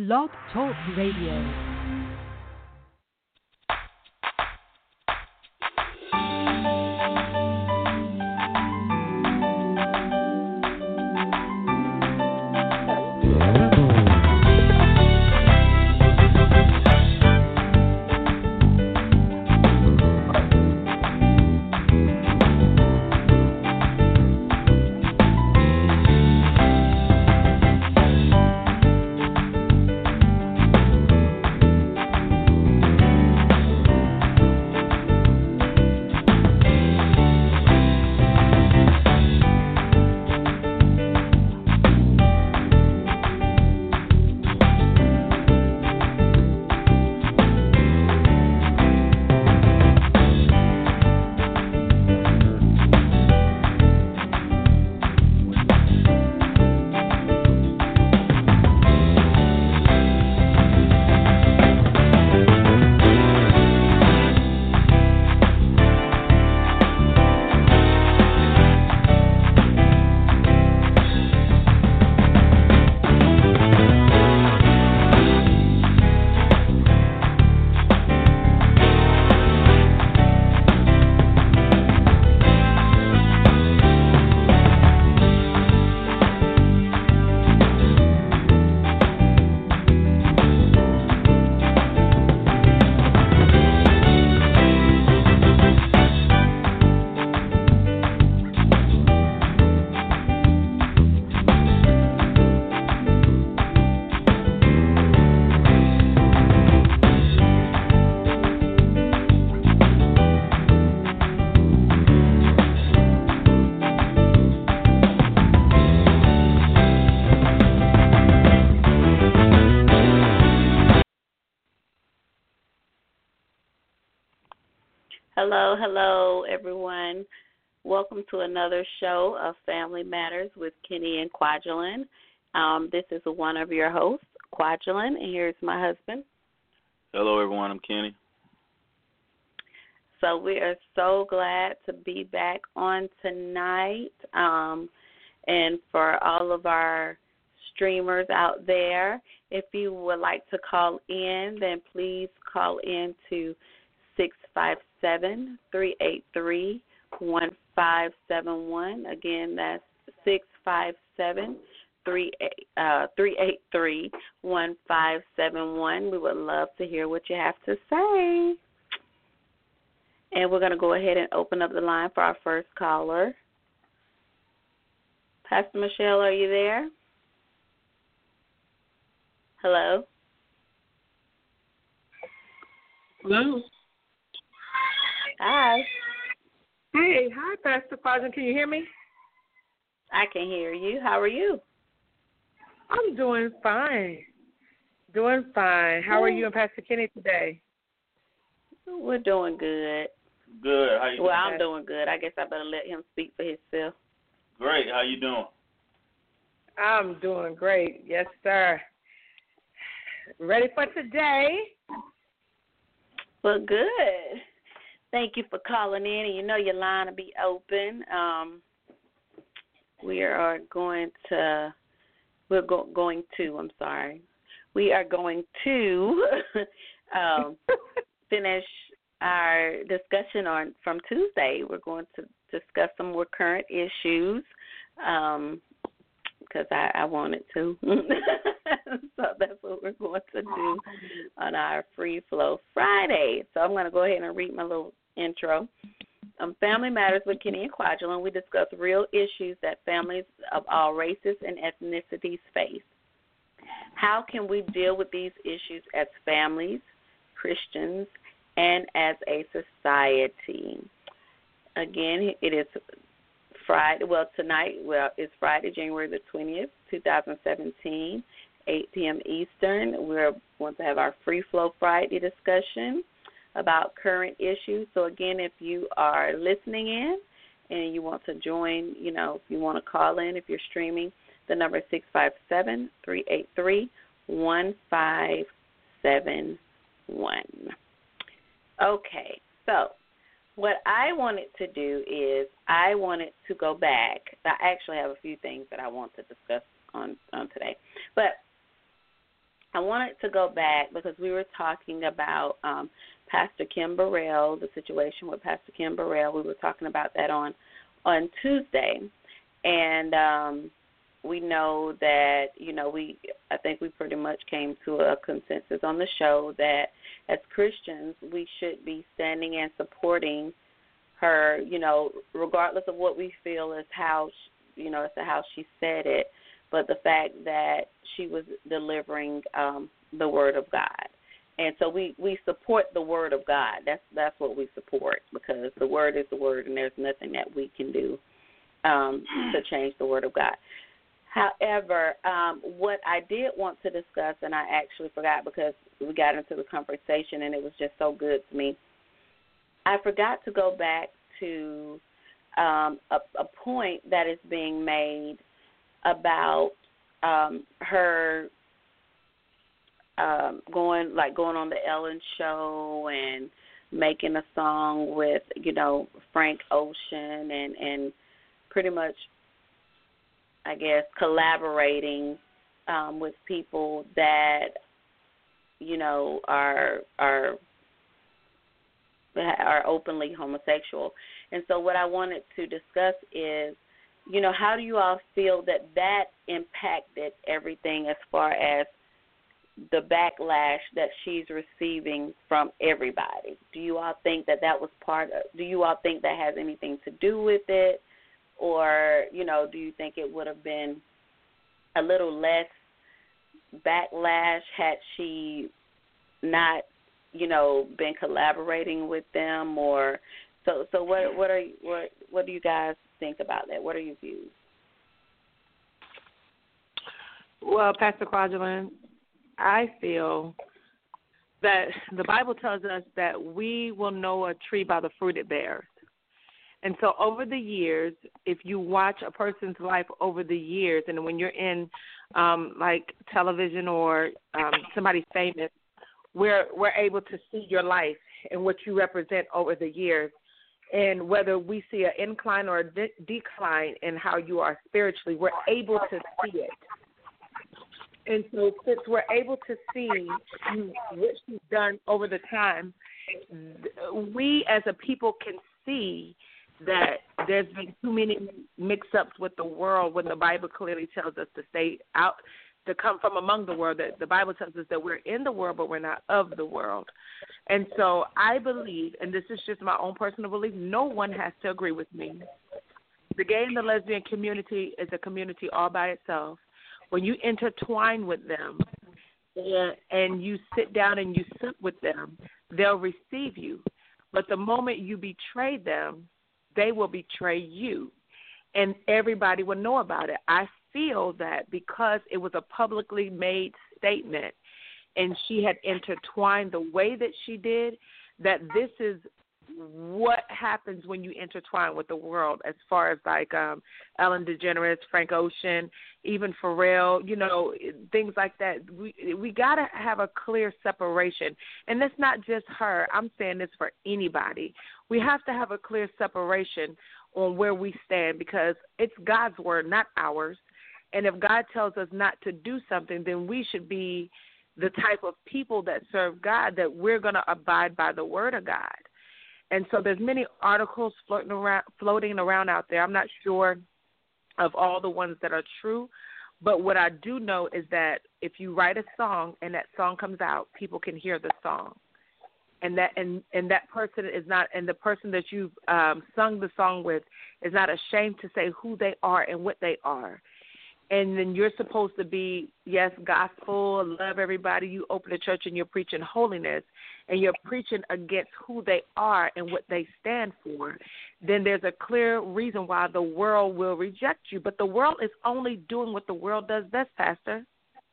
Blog Talk Radio. Hello, everyone. Welcome to another show of Family Matters with Kenny and Kwajalein. This is one of your hosts, Kwajalein, and here's my husband. Hello, everyone. I'm Kenny. So we are so glad to be back on tonight. And for all of our streamers out there, if you would like to call in, then please call in to 657-383-1571. Again, that's 657-383-1571. We would love to hear what you have to say. And we're going to go ahead and open up the line for our first caller. Pastor Michelle, are you there? Hello? Hello. Hi. Hey, hi, Pastor Kwajalein. Can you hear me? I can hear you. How are you? I'm doing fine. How are you and Pastor Kenny today? We're doing good. Good. How you doing? Well, I'm doing good. I guess I better let him speak for himself. Great. How you doing? I'm doing great. Yes, sir. Ready for today? Well, good. Thank you for calling in, and you know your line will be open. We are going to finish our discussion from Tuesday. We're going to discuss some more current issues because I wanted to. So that's what we're going to do on our Free Flow Friday. So I'm going to go ahead and read my little intro. Family Matters with Kenny and Kwajalein. We discuss real issues that families of all races and ethnicities face. How can we deal with these issues as families, Christians, and as a society? Again, it is Friday. Well, tonight, it's Friday, January the 20th, 2017, 8 p.m. Eastern. We're going to have our Free Flow Friday discussion about current issues. So, again, if you are listening in and you want to join, if you want to call in, if you're streaming, the number is 657-383-1571. Okay, so what I wanted to do is I wanted to go back. I actually have a few things that I want to discuss on today. But I wanted to go back because we were talking about Pastor Kim Burrell, the situation with Pastor Kim Burrell. We were talking about that on Tuesday, and we know that, I think we pretty much came to a consensus on the show that as Christians we should be standing and supporting her, regardless of what we feel as how, as to how she said it, but the fact that she was delivering the Word of God. And so we support the Word of God. That's what we support, because the Word is the Word, and there's nothing that we can do to change the Word of God. However, what I did want to discuss, and I actually forgot because we got into the conversation and it was just so good to me, I forgot to go back to a point that is being made about her going on the Ellen show and making a song with, Frank Ocean and pretty much, I guess, collaborating with people that, are openly homosexual. And so what I wanted to discuss is, how do you all feel that impacted everything as far as the backlash that she's receiving from everybody? Do you all think that was do you all think that has anything to do with it? Or, do you think it would have been a little less backlash had she not, been collaborating with them? Or so what do you guys think about that? What are your views? Well, Pastor Kwajalein, I feel that the Bible tells us that we will know a tree by the fruit it bears. And so over the years, if you watch a person's life over the years, and when you're in like television or somebody famous, we're able to see your life and what you represent over the years. And whether we see an incline or a decline in how you are spiritually, we're able to see it. And so since we're able to see what she's done over the time, we as a people can see that there's been too many mix-ups with the world when the Bible clearly tells us to stay out, to come from among the world. That the Bible tells us that we're in the world, but we're not of the world. And so I believe, and this is just my own personal belief, no one has to agree with me. The gay and the lesbian community is a community all by itself. When you intertwine with them and you sit down and you sit with them, they'll receive you. But the moment you betray them, they will betray you, and everybody will know about it. I feel that because it was a publicly made statement and she had intertwined the way that she did, that this is what happens when you intertwine with the world, as far as like Ellen DeGeneres, Frank Ocean, even Pharrell, things like that. We got to have a clear separation. And that's not just her. I'm saying this for anybody. We have to have a clear separation on where we stand, because it's God's word, not ours. And if God tells us not to do something, then we should be the type of people that serve God, that we're going to abide by the word of God. And so there's many articles floating around out there. I'm not sure of all the ones that are true, but what I do know is that if you write a song and that song comes out, people can hear the song. And that person is not, and the person that you've sung the song with is not ashamed to say who they are and what they are. And then you're supposed to be, yes, gospel, love everybody. You open a church and you're preaching holiness, and you're preaching against who they are and what they stand for. Then there's a clear reason why the world will reject you. But the world is only doing what the world does best, Pastor.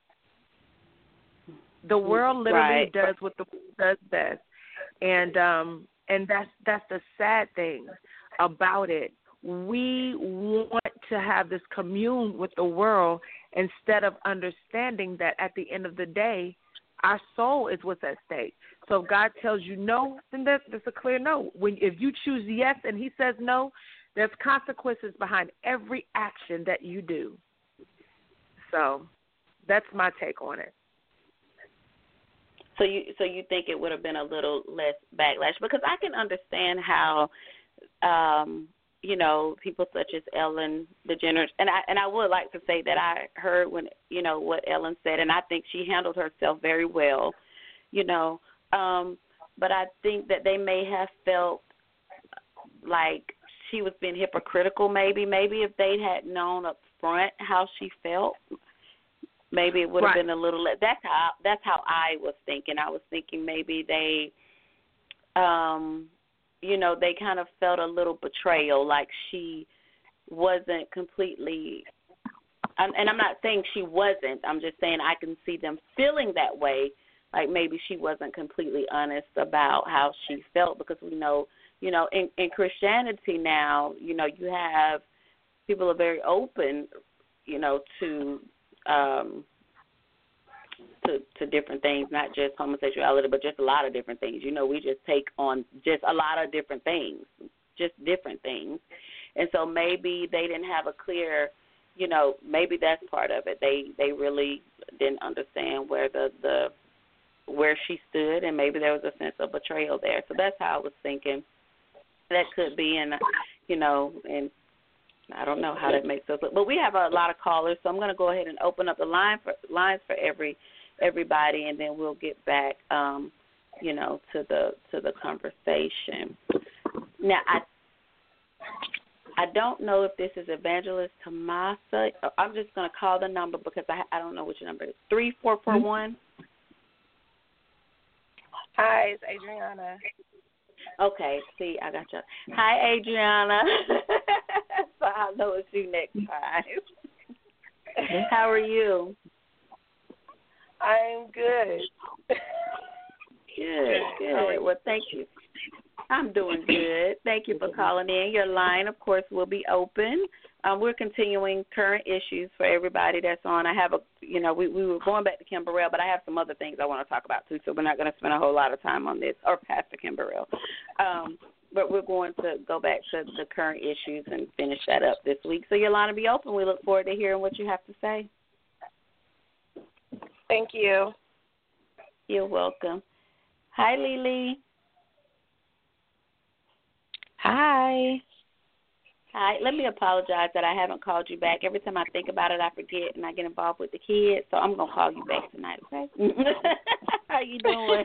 The world literally does what the world does best. And that's the sad thing about it. We want to have this commune with the world instead of understanding that at the end of the day, our soul is what's at stake. So if God tells you no, then that's a clear no. If you choose yes and he says no, there's consequences behind every action that you do. So that's my take on it. So you think it would have been a little less backlash? Because I can understand how, people such as Ellen DeGeneres, and I would like to say that I heard what Ellen said, and I think she handled herself very well, but I think that they may have felt like she was being hypocritical. Maybe if they had known up front how she felt, maybe it would have been a little less. That's how I was thinking. I was thinking maybe they, they kind of felt a little betrayal, like she wasn't completely. And I'm not saying she wasn't. I'm just saying I can see them feeling that way, like maybe she wasn't completely honest about how she felt, because we know, in Christianity now, you have people are very open, to different things, not just homosexuality, but just a lot of different things. We just take on just a lot of different things, just different things. And so maybe they didn't have a clear, maybe that's part of it. They really didn't understand where where she stood, and maybe there was a sense of betrayal there. So that's how I was thinking. That could be, and and I don't know how that makes us look. But we have a lot of callers, so I'm going to go ahead and open up the lines for everybody, and then we'll get back, to the conversation. Now, I don't know if this is Evangelist Tomasa. I'm just going to call the number because I don't know which number it is. 3441. Hi, it's Adriana. Okay, see, I got you. Hi, Adriana. So I'll know it's you next time. How are you? I'm good. Good. Well, thank you. I'm doing good. Thank you for calling in. Your line, of course, will be open. We're continuing current issues for everybody that's on. I have we were going back to Kim Burrell, but I have some other things I want to talk about too, so we're not going to spend a whole lot of time on this, or Pastor Kim Burrell. But we're going to go back to the current issues and finish that up this week. So your line will be open. We look forward to hearing what you have to say. Thank you. You're welcome. Hi, Lily. Hi. Hi. Let me apologize that I haven't called you back. Every time I think about it, I forget, and I get involved with the kids. So I'm going to call you back tonight, okay? How you doing?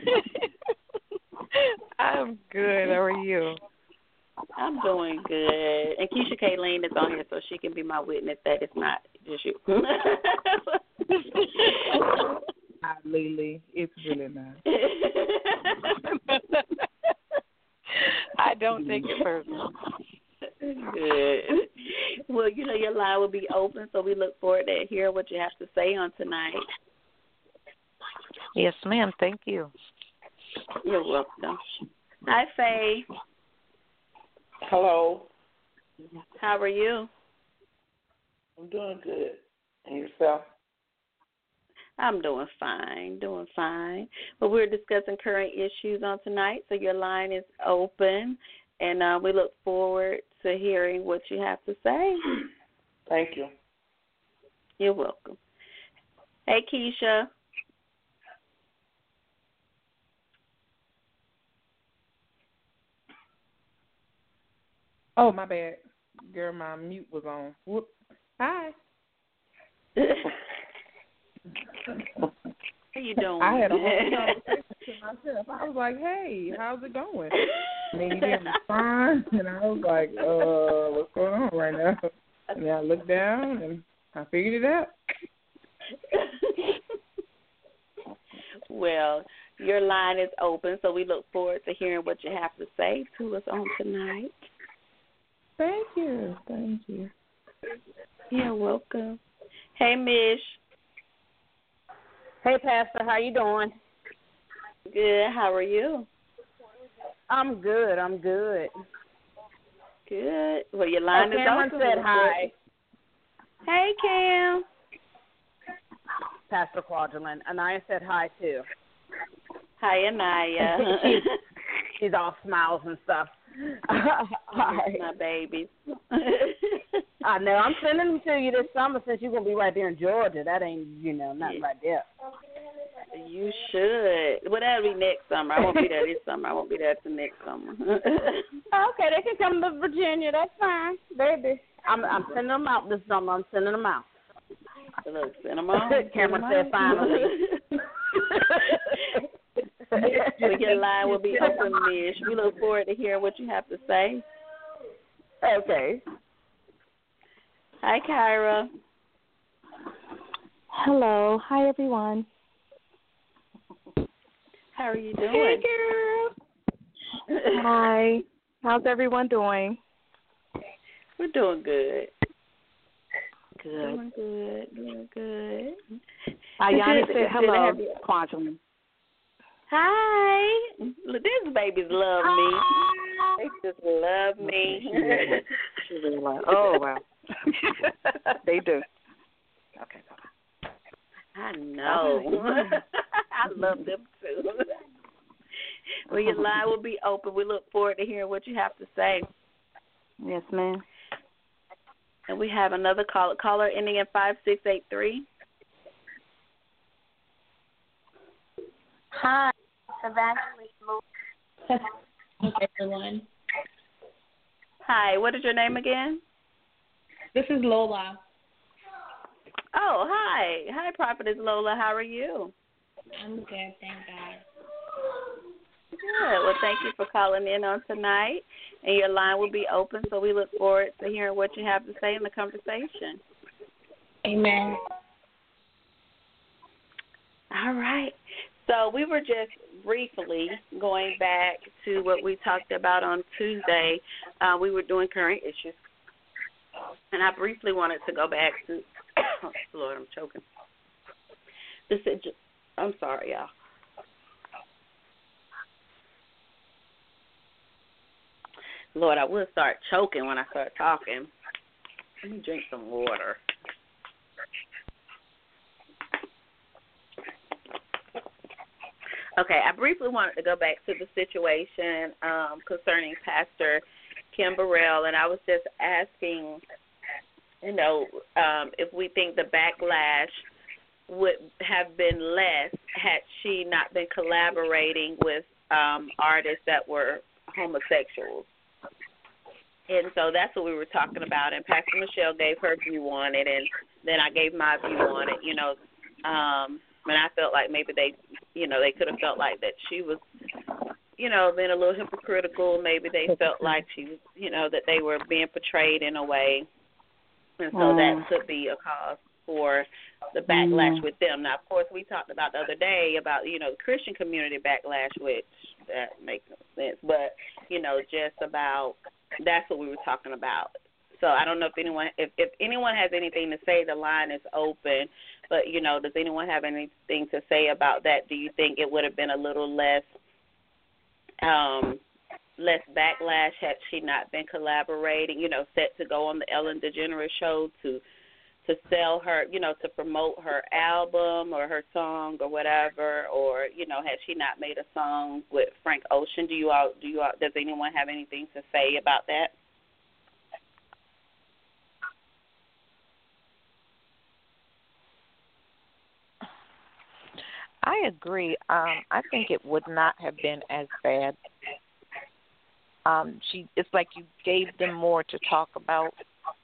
I'm good. How are you? I'm doing good. And Keisha Kayleen is on here, so she can be my witness that it's not just you. Not Lily. It's really not. I don't take it personal. Good. Well, your line will be open, so we look forward to hearing what you have to say on tonight. Yes, ma'am. Thank you. You're welcome. Hi, Faye. Hello. How are you? I'm doing good. And yourself? I'm doing fine. But we're discussing current issues on tonight, so your line is open, and we look forward to hearing what you have to say. Thank you. You're welcome. Hey, Keisha. Oh, my bad. Girl, my mute was on. Whoop. Hi. How you doing? I had a whole conversation to myself. I was like, hey, how's it going? And then you didn't respond, and I was like, what's going on right now? And then I looked down, and I figured it out. Well, your line is open, so we look forward to hearing what you have to say to us on tonight. Thank you. You're welcome. Hey, Mish. Hey, Pastor, how you doing? Good. How are you? I'm good. Good. Well, your line is Cameron open. Said hi. Hey, Cam. Pastor Quadrillan. Anaya said hi, too. Hi, Anaya. She's all smiles and stuff. Hi. My babies. I know. I'm sending them to you this summer since you're going to be right there in Georgia. That ain't, nothing right there. You should. Well, that'll be next summer. I won't be there this summer. I won't be there till next summer. Okay, they can come to Virginia. That's fine, baby. I'm sending them out this summer. I'm sending them out. Look, send them on. Cameron said finally. Your line will be open, Mish. We look forward to hearing what you have to say. Okay. Hi, Kyra. Hello. Hi, everyone. How are you doing? Hey, girl. Hi. How's everyone doing? We're doing good. Good. Doing good. Ayana Good said to hello, have you. Quantum. Hi. Look, these babies love me. They just love me. She really like, oh, wow. They do. Okay, bye-bye. I know. I love them too. Well, your line will be open. We look forward to hearing what you have to say. Yes, ma'am. And we have another caller ending in 5683. Hi, Evangelist Luke. Everyone. Hi, what is your name again? This is Lola. Oh, hi. Hi, Prophetess Lola. How are you? I'm good, thank God. Good. Well, thank you for calling in on tonight. And your line will be open, so we look forward to hearing what you have to say in the conversation. Amen. All right. So we were just briefly going back to what we talked about on Tuesday. We were doing current issues. And I briefly wanted to go back to, oh, Lord, I'm choking. I'm sorry, y'all. Lord, I will start choking when I start talking. Let me drink some water. Okay, I briefly wanted to go back to the situation concerning Pastor Kim Burrell, and I was just asking, if we think the backlash would have been less had she not been collaborating with artists that were homosexuals. And so that's what we were talking about, and Pastor Michelle gave her view on it, and then I gave my view on it, and I felt like maybe they could have felt like that she was, being a little hypocritical. Maybe they felt like she was, that they were being portrayed in a way. And so that could be a cause for the backlash with them. Now, of course, we talked about the other day about, the Christian community backlash, which that makes no sense. But, just about, that's what we were talking about. So I don't know if anyone has anything to say, the line is open. But, does anyone have anything to say about that? Do you think it would have been a little less backlash had she not been collaborating, set to go on the Ellen DeGeneres show to sell her, to promote her album or her song or whatever, or, had she not made a song with Frank Ocean? Does anyone have anything to say about that? I agree. I think it would not have been as bad. It's like you gave them more to talk about.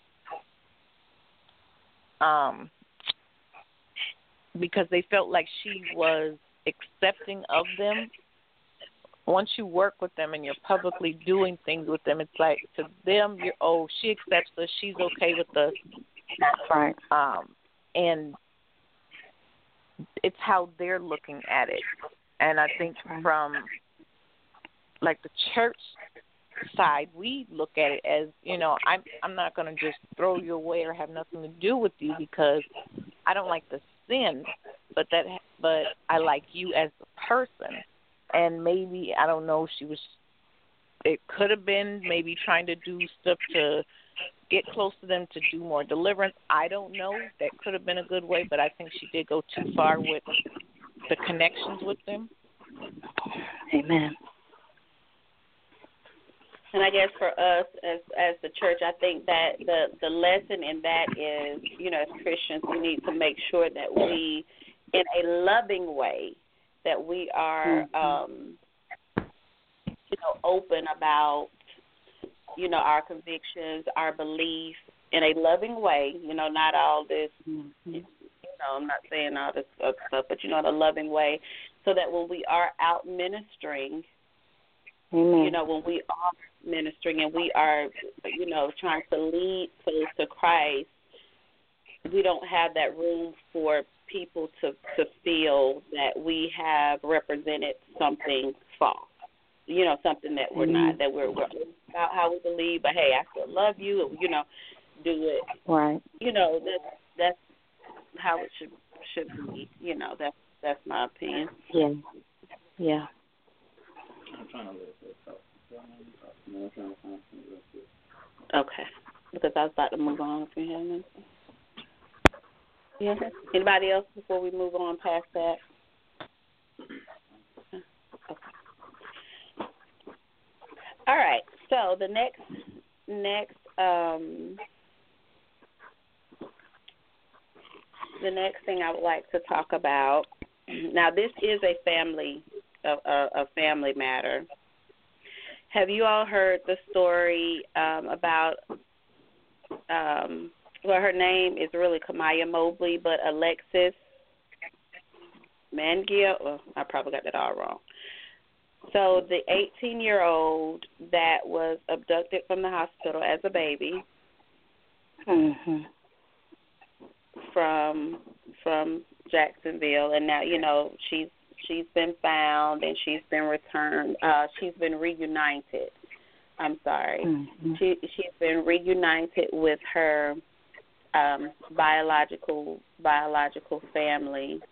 Because they felt like she was accepting of them. Once you work with them and you're publicly doing things with them, it's like to them, she accepts us, she's okay with us. That's right. And it's how they're looking at it. And I think from like the church side, we look at it as, I'm not going to just throw you away or have nothing to do with you because I don't like the sin, but I like you as a person. And maybe, I don't know, it could have been maybe trying to do stuff to get close to them to do more deliverance. I don't know. That could have been a good way, but I think she did go too far with the connections with them. Amen. And I guess for us as the church, I think that the lesson in that is, as Christians, we need to make sure that we, in a loving way, that we are, open about, our convictions, our beliefs in a loving way, not all this, I'm not saying all this other stuff, but, in a loving way, so that when we are out ministering, Amen. When we are ministering and we are, trying to lead souls to Christ, we don't have that room for people to feel that we have represented something false, something that we're not, that we're about how we believe, but hey, I still love you, do it. Right. That's how it should be. That's my opinion. Yeah. Yeah. I'm trying to let this talk. Okay. Because I was about to move on if you have anything. Yeah. Anybody else before we move on past that? Okay. All right. So the next thing I would like to talk about. Now, this is a family matter. Have you all heard the story about? Her name is really Kamaya Mobley, but Alexis Mangill. Oh, I probably got that all wrong. So the 18-year-old that was abducted from the hospital as a baby. Mm-hmm. From Jacksonville, and now she's been found and she's been returned. She's been reunited. I'm sorry. Mm-hmm. She's been reunited with her biological family,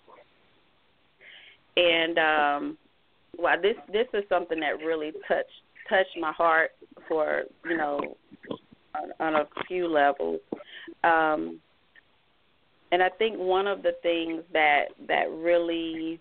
and this is something that really touched my heart for on a few levels. And I think one of the things that really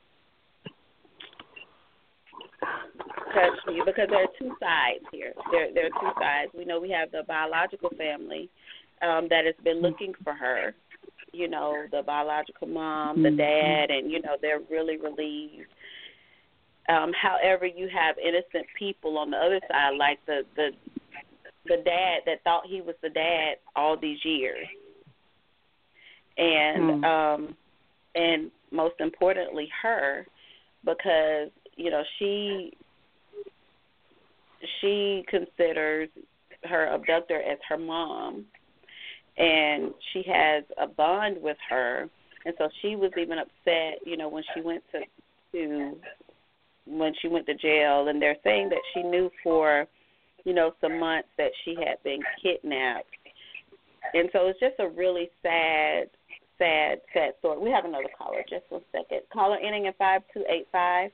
touched me, because there are two sides here. There are two sides. We know we have the biological family that has been looking for her, the biological mom, the dad, and, they're really relieved. However, you have innocent people on the other side, like the dad that thought he was the dad all these years. And and most importantly, her, because she considers her abductor as her mom, and she has a bond with her, and so she was even upset, when she went to jail, and they're saying that she knew for some months that she had been kidnapped, and so it's just a really sad story. We have another caller. Just 1 second. Caller ending in 5285.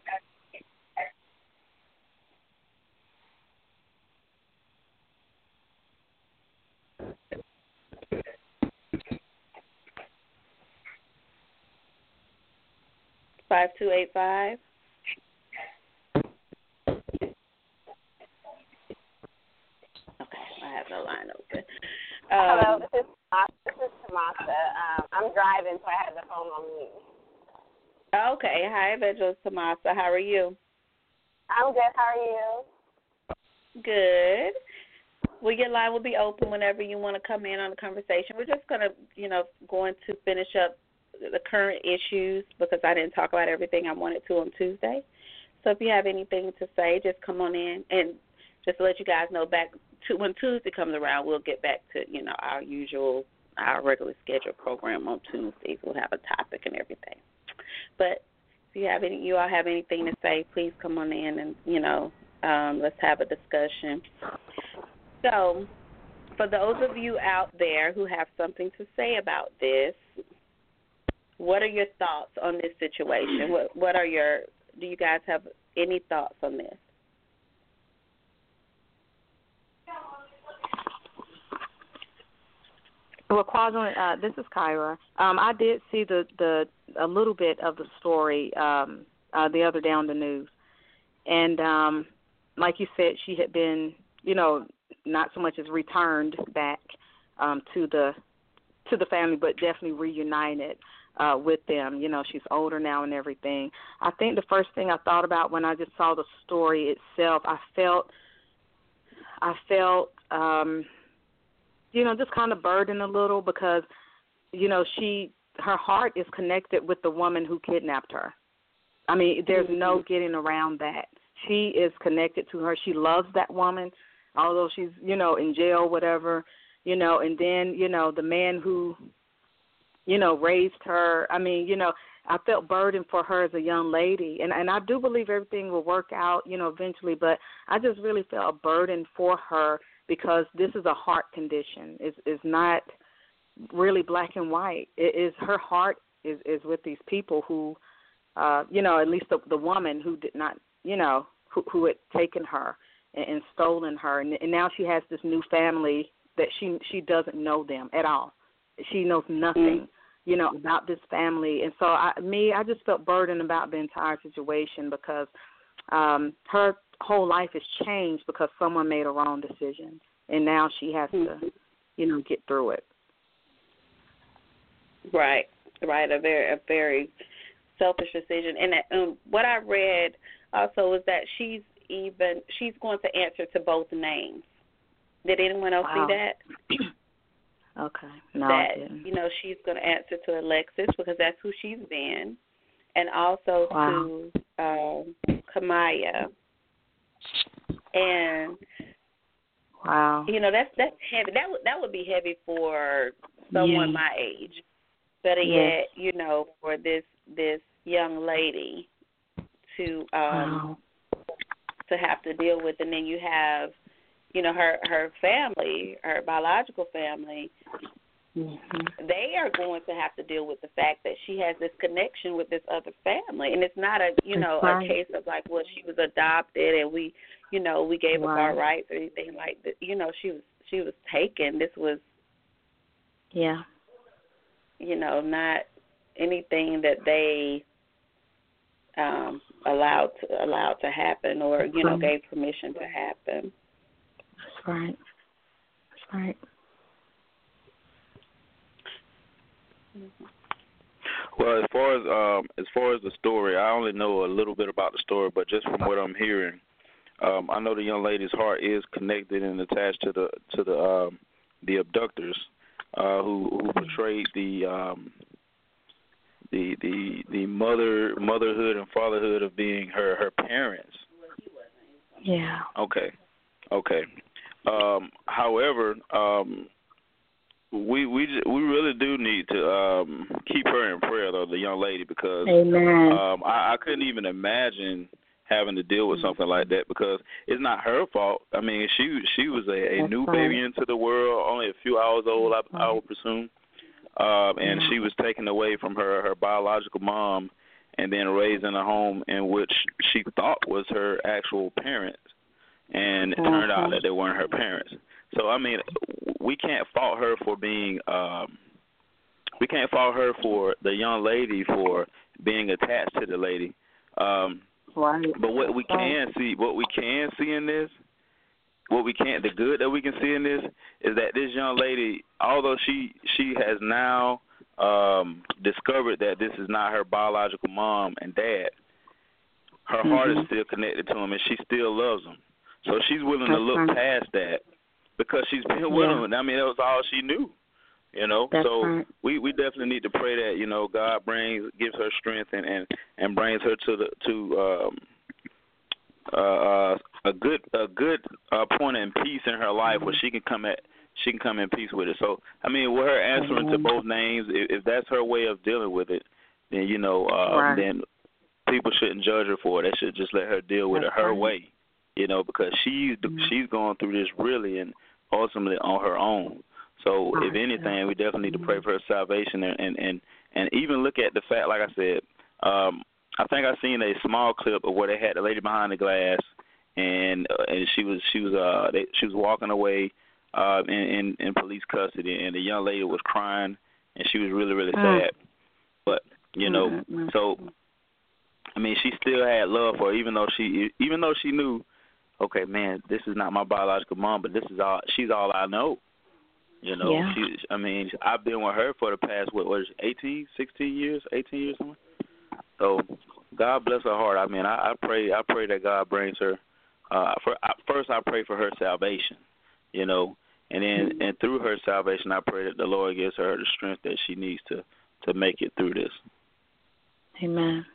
Okay, I have no line open. Hello, this is Tamasa. I'm driving, so I had the phone on mute. Okay. Hi, Evangelist Tamasa. How are you? I'm good. How are you? Good. Well, your line will be open whenever you want to come in on the conversation. We're just going to finish up the current issues because I didn't talk about everything I wanted to on Tuesday. So if you have anything to say, just come on in. And just to let you guys know, when Tuesday comes around, we'll get back to, our regular scheduled program on Tuesdays. We'll have a topic and everything. But if you all have anything to say, please come on in and, let's have a discussion. So for those of you out there who have something to say about this, what are your thoughts on this situation? Do you guys have any thoughts on this? Well, Quadrant, this is Kyra. I did see a little bit of the story the other day on the news, and like you said, she had been, not so much as returned back to the family, but definitely reunited. with them. You know, she's older now and everything. I think the first thing I thought about when I just saw the story itself, I felt you know, just kind of burdened a little because, you know, her heart is connected with the woman who kidnapped her. I mean, there's no getting around that. She is connected to her. She loves that woman, although she's, you know, in jail, whatever, you know, and then, you know, the man who, you know, raised her. I mean, you know, I felt burdened for her as a young lady, and I do believe everything will work out, you know, eventually, but I just really felt a burden for her because this is a heart condition. It's not really black and white. It is, her heart is with these people who, you know, at least the woman who did not, you know, who had taken her and stolen her, and now she has this new family that she doesn't know them at all. She knows nothing, you know, about this family, and so I just felt burdened about the entire situation because her whole life has changed because someone made a wrong decision, and now she has to, you know, get through it. Right. A very selfish decision, and what I read also was that she's going to answer to both names. Did anyone else see that? Okay. No, that, I didn't. you know, she's going to answer to Alexis because that's who she's been, and also to Kamaya. And you know, that's heavy. That would be heavy for someone my age. Better yet, you know, for this young lady to have to deal with, and then you have, you know, her family, her biological family. They are going to have to deal with the fact that she has this connection with this other family, and it's not a, you know, a case of like, well, she was adopted and we, you know, we gave up our rights or anything like that. You know, she was taken. This was, you know, not anything that they allowed to happen or, you know, gave permission to happen. That's right. Well, as far as the story, I only know a little bit about the story, but just from what I'm hearing, I know the young lady's heart is connected and attached to the abductors who portrayed the motherhood and fatherhood of being her parents. Yeah. Okay. However, we really do need to keep her in prayer, though, the young lady, because I couldn't even imagine having to deal with something like that because it's not her fault. I mean, she was a new baby into the world, only a few hours old, I would presume, and she was taken away from her biological mom and then raised in a home in which she thought was her actual parents, and it turned out that they weren't her parents. So, I mean, we can't fault her for being we can't fault her for the young lady for being attached to the lady. But what we can see in this, the good that we can see in this is that this young lady, although she has now discovered that this is not her biological mom and dad, her heart is still connected to him and she still loves him. So she's willing to look past that because she's been with him. I mean, that was all she knew, you know. We definitely need to pray that, you know, God gives her strength and brings her to a good point in peace in her life where she can come in peace with it. So, I mean, with her answering to both names, if that's her way of dealing with it, then, you know, then people shouldn't judge her for it. They should just let her deal with it her way, you know, because she's going through this really and ultimately on her own. So, if anything, we definitely need to pray for her salvation and even look at the fact, like I said, I think I seen a small clip of where they had the lady behind the glass, and she was walking away in police custody, and the young lady was crying, and she was really, really sad. But you know, so I mean, she still had love for her, even though she knew, okay, man, this is not my biological mom, but she's all I know. You know, I've been with her for the past, what is it, 18 years, something. So God bless her heart. I mean, I pray that God brings her. First, I pray for her salvation, you know, and then and through her salvation, I pray that the Lord gives her the strength that she needs to make it through this. Amen.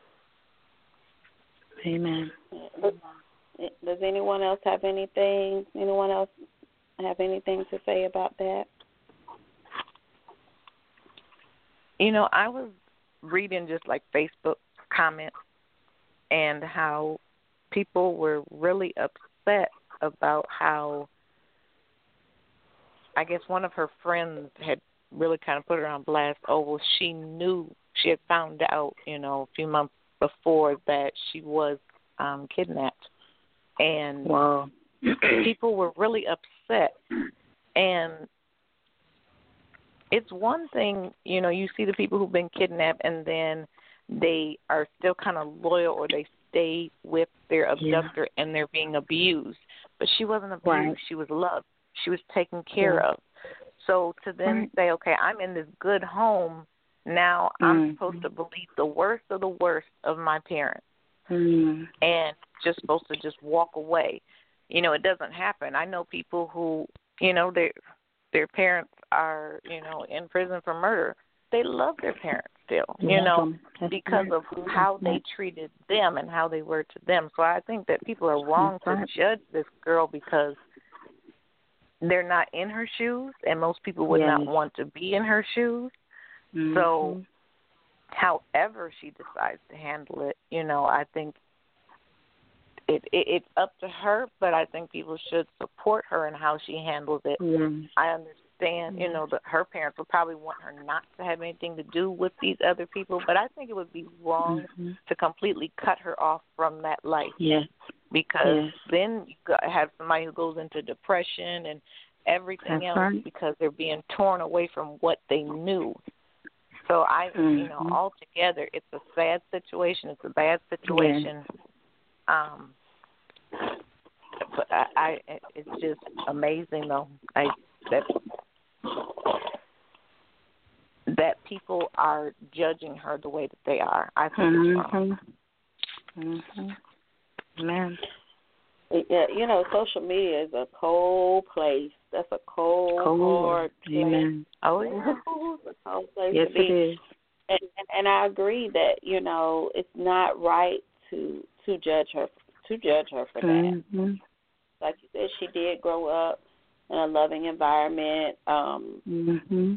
Amen. Does anyone else have anything? Anyone else have anything to say about that? You know, I was reading just like Facebook comments and how people were really upset about how, I guess one of her friends had really kind of put her on blast. Oh, well, she had found out, you know, a few months before that she was kidnapped. And wow. People were really upset. And it's one thing, you know, you see the people who've been kidnapped and then they are still kind of loyal or they stay with their abductor and they're being abused. But she wasn't abused. Right. She was loved. She was taken care of. So to then say, okay, I'm in this good home, now I'm supposed to believe the worst of the worst of my parents and just supposed to just walk away. You know, it doesn't happen. I know people who, you know, their parents are, you know, in prison for murder. They love their parents still, you know, because of how they treated them and how they were to them. So I think that people are wrong to judge this girl because they're not in her shoes, and most people would not want to be in her shoes. So however she decides to handle it, you know, I think it's up to her, but I think people should support her in how she handles it. I understand, you know, that her parents would probably want her not to have anything to do with these other people, but I think it would be wrong to completely cut her off from that life. Because then you have somebody who goes into depression and everything else because they're being torn away from what they knew. So you know, altogether, it's a sad situation. It's a bad situation. But it's just amazing, though. That people are judging her the way that they are. I think it's wrong. Man. Yeah, you know, social media is a cold place. That's a cold, hard place. Amen. Oh, yeah. It's a cold place yes, to be. it is. And I agree that, you know, it's not right to judge her for that. Like you said, she did grow up in a loving environment, and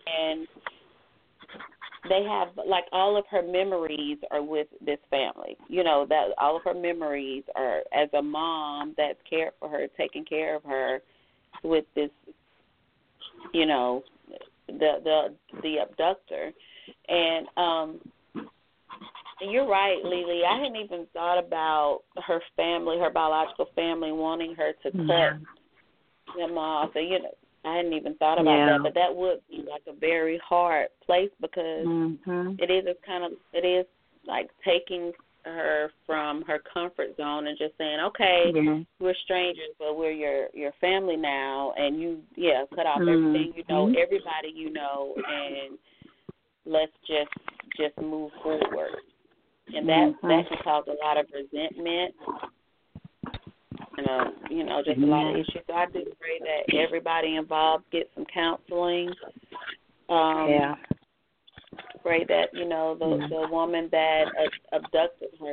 they have, like, all of her memories are with this family. You know, that all of her memories are as a mom that's cared for her, taking care of her with this, you know, the abductor. And you're right, Lily. I hadn't even thought about her family, her biological family, wanting her to cut them off. So, you know, I hadn't even thought about that, but that would be like a very hard place because it is like taking her from her comfort zone and just saying, okay, we're strangers, but we're your family now, and you cut off everything you know, everybody you know, and let's just move forward. And that can cause a lot of resentment. And, you know, just a lot of issues. So I do pray that everybody involved get some counseling. Pray that, you know, the woman that abducted her,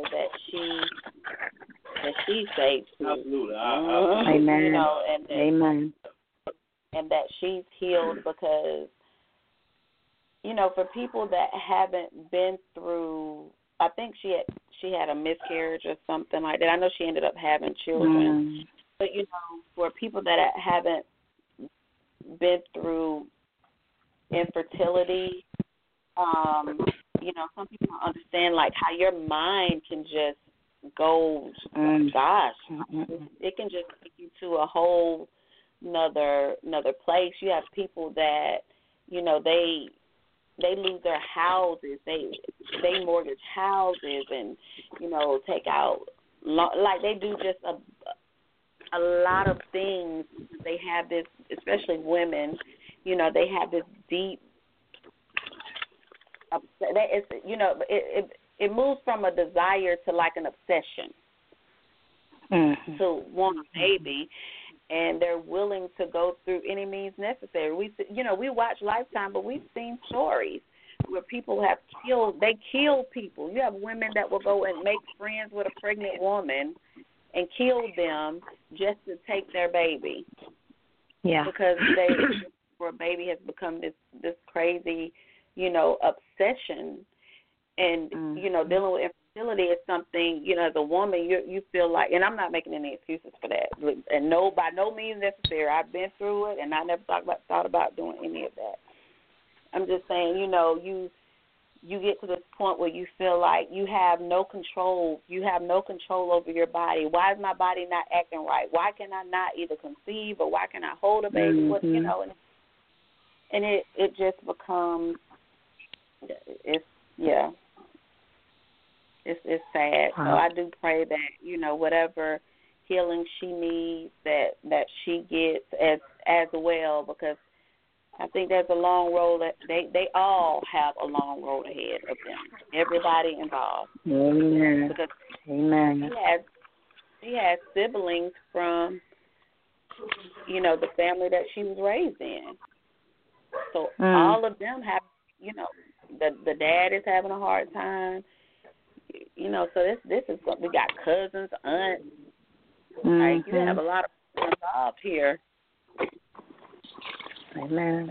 that she's safe too. Absolutely. Amen. You know, Amen. And that she's healed because, you know, for people that haven't been through, I think she had a miscarriage or something like that. I know she ended up having children. But, you know, for people that haven't been through infertility, you know, some people don't understand, like, how your mind can just go, it can just take you to a whole another place. You have people that, you know, they lose their houses, they mortgage houses, and, you know, take out, like, they do just a lot of things. They have this especially women, you know, they have this deep. It moves from a desire to like an obsession to want a baby, and they're willing to go through any means necessary. We watch Lifetime, but we've seen stories where people have kill people. You have women that will go and make friends with a pregnant woman and kill them just to take their baby. Yeah. Because for a baby has become this crazy, obsession. And, dealing with infertility is something, as a woman, you feel like, and I'm not making any excuses for that. And by no means necessary. I've been through it, and I never thought about doing any of that. I'm just saying, you get to this point where you feel like you have no control. You have no control over your body. Why is my body not acting right? Why can I not either conceive or why can I hold a baby? Mm-hmm. And it just becomes, it's sad. So I do pray that, whatever healing she needs, that she gets as well, because I think there's a long road that they all have a long road ahead of them. Everybody involved. Amen. Because Amen. She has siblings from, the family that she was raised in. So all of them have, the dad is having a hard time. So this is what we got, cousins, aunts. Like, you have a lot of people involved here. Amen.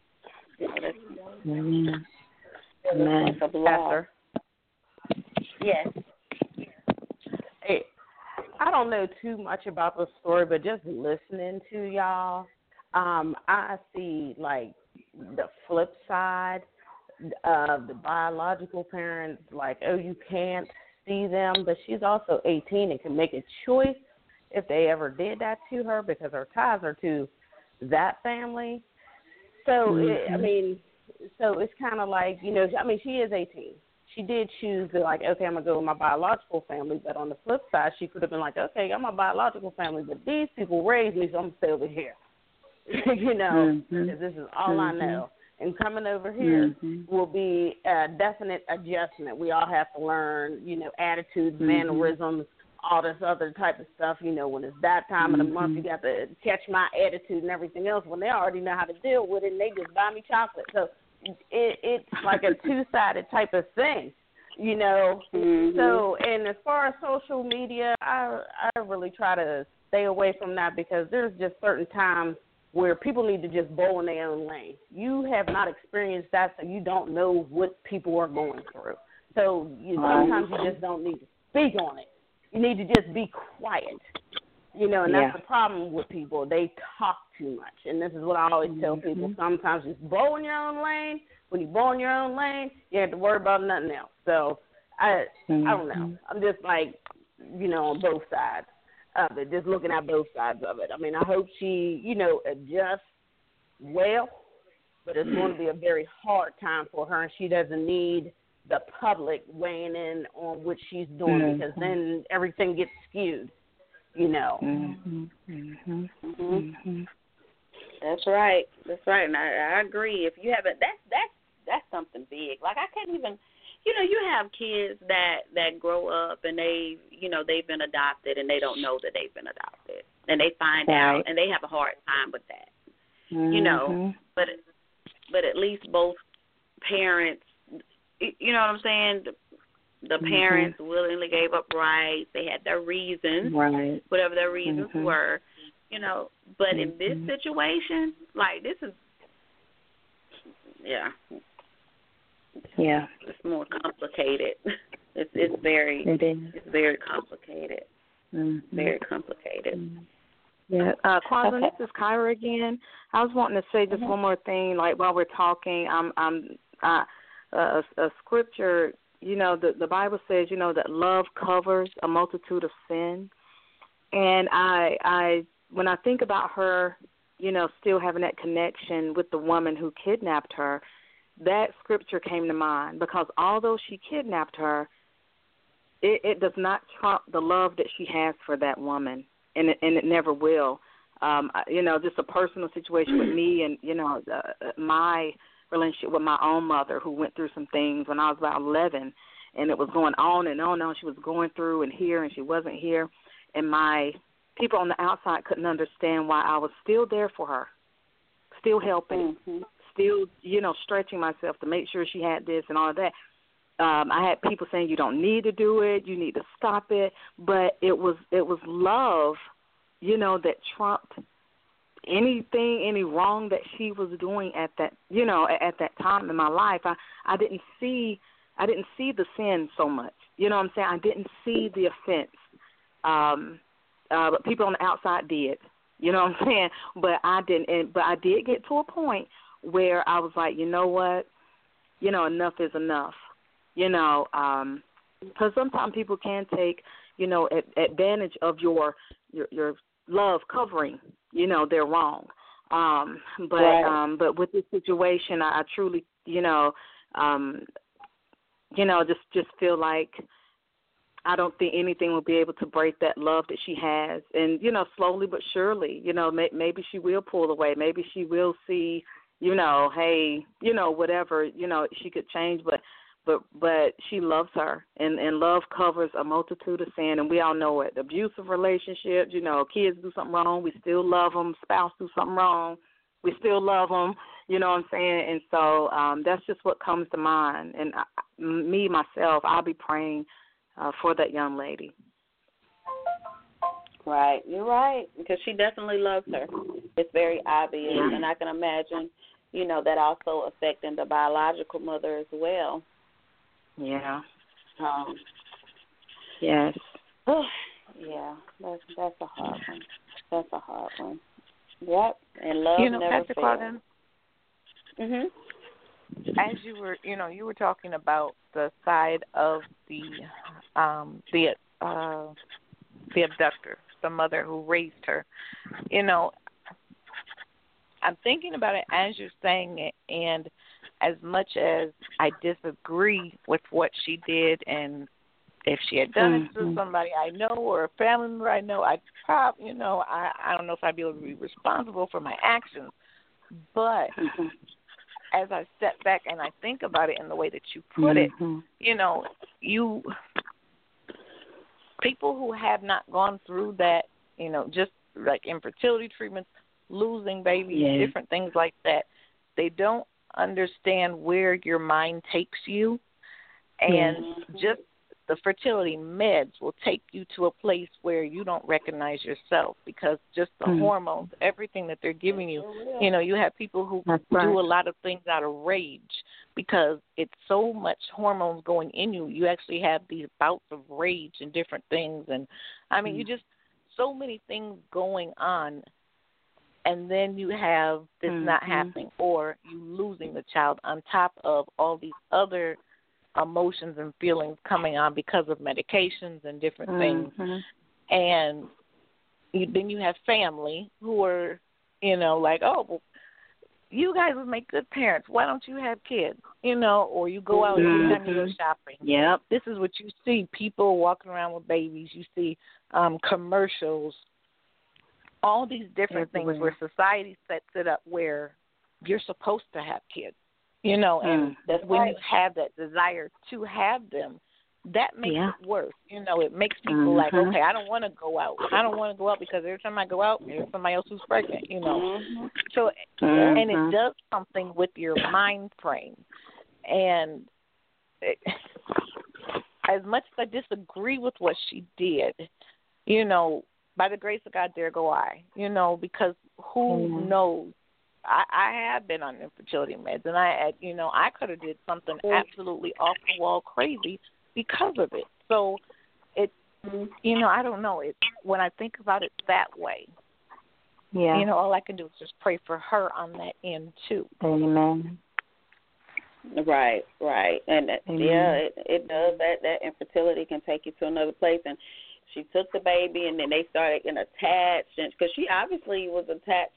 Amen. Amen. Pastor. Yes. Hey, I don't know too much about the story, but just listening to y'all, I see like the flip side of the biological parents, like, oh, you can't see them, but she's also 18 and can make a choice if they ever did that to her, because her ties are to that family. So, so it's kind of like, she is 18. She did choose to, like, okay, I'm going to go with my biological family, but on the flip side, she could have been like, okay, I'm my biological family, but these people raised me, so I'm going to stay over here, because this is all I know. And coming over here will be a definite adjustment. We all have to learn, attitudes, mannerisms, all this other type of stuff. When it's that time of the month, you got to catch my attitude and everything else. When they already know how to deal with it, and they just buy me chocolate. So it's like a two-sided type of thing, So, and as far as social media, I really try to stay away from that, because there's just certain times where people need to just bowl in their own lane. You have not experienced that, so you don't know what people are going through. So sometimes you just don't need to speak on it. You need to just be quiet, and that's the problem with people. They talk too much, and this is what I always tell people. Sometimes just bowl in your own lane. When you bowl in your own lane, you have to worry about nothing else. So I don't know. I'm just like, on both sides of it, just looking at both sides of it. I hope she, adjusts well, but it's going to be a very hard time for her, and she doesn't need the public weighing in on what she's doing, because then everything gets skewed, That's right. That's right, and I agree. If you haven't, that's something big. Like, I can't even. You have kids that grow up and they've been adopted and they don't know that they've been adopted, and they find out and they have a hard time with that. But at least both parents, you know what I'm saying? The parents willingly gave up rights. They had their reasons, whatever their reasons were, But in this situation, like, this is, it's more complicated. It's very complicated. Very complicated. Yeah, Quasin, this is Kyra again. I was wanting to say just one more thing. Like, while we're talking, a scripture. The Bible says, that love covers a multitude of sin, and I when I think about her, still having that connection with the woman who kidnapped her, that scripture came to mind, because although she kidnapped her, it does not trump the love that she has for that woman, and it never will. just a personal situation with me and, my relationship with my own mother who went through some things when I was about 11, and it was going on and on and on. She was going through and here, and she wasn't here. And my people on the outside couldn't understand why I was still there for her, still helping, still, stretching myself to make sure she had this and all of that. I had people saying, you don't need to do it, you need to stop it. But it was love, that trumped any wrong that she was doing at that, at that time in my life. I didn't see the sin so much. You know what I'm saying? I didn't see the offense. But people on the outside did. You know what I'm saying? But I didn't. But I did get to a point where I was like, you know what? Enough is enough. Because sometimes people can take, advantage of your love covering. They're wrong. But with this situation, I truly, just feel like I don't think anything will be able to break that love that she has. And, slowly but surely, maybe she will pull away. Maybe she will see, hey, whatever, she could change. But she loves her, and love covers a multitude of sin, and we all know it. Abusive relationships, kids do something wrong, we still love them. Spouse do something wrong, we still love them. You know what I'm saying? And so that's just what comes to mind. And myself, I'll be praying for that young lady. Right, you're right, because she definitely loves her. It's very obvious, and I can imagine, that also affecting the biological mother as well. Yeah. Yes. Yeah, that's a hard one. That's a hard one. Yep, and love never Pastor fails. As you were talking about the side of the abductor, the mother who raised her. I'm thinking about it as you're saying it, and as much as I disagree with what she did, and if she had done it to somebody I know or a family member I know, I'd probably, I don't know if I'd be able to be responsible for my actions. But as I step back and I think about it in the way that you put it, people who have not gone through that, just like infertility treatments, losing babies, different things like that, they don't understand where your mind takes you, and just the fertility meds will take you to a place where you don't recognize yourself, because just the hormones, everything that they're giving you, you have people who do a lot of things out of rage because it's so much hormones going in you. You actually have these bouts of rage and different things, and I mean, you just so many things going on. And then you have this not happening, or you losing the child on top of all these other emotions and feelings coming on because of medications and different things. And then you have family who are, like, oh, well, you guys would make good parents. Why don't you have kids? Or you go out every time you go shopping. Yep. This is what you see, people walking around with babies. You see commercials. All these different things where society sets it up where you're supposed to have kids, and that's when you have that desire to have them, that makes it worse. It makes people like, okay, I don't want to go out. I don't want to go out because every time I go out, there's somebody else who's pregnant, So, and it does something with your mind frame. And as much as I disagree with what she did, by the grace of God, there go I, because who knows? I have been on infertility meds, and I could have did something absolutely off the wall crazy because of it. So I don't know. When I think about it that way, all I can do is just pray for her on that end too. Amen. Right, and it does. That infertility can take you to another place, and she took the baby, and then they started getting attached, because she obviously was attached,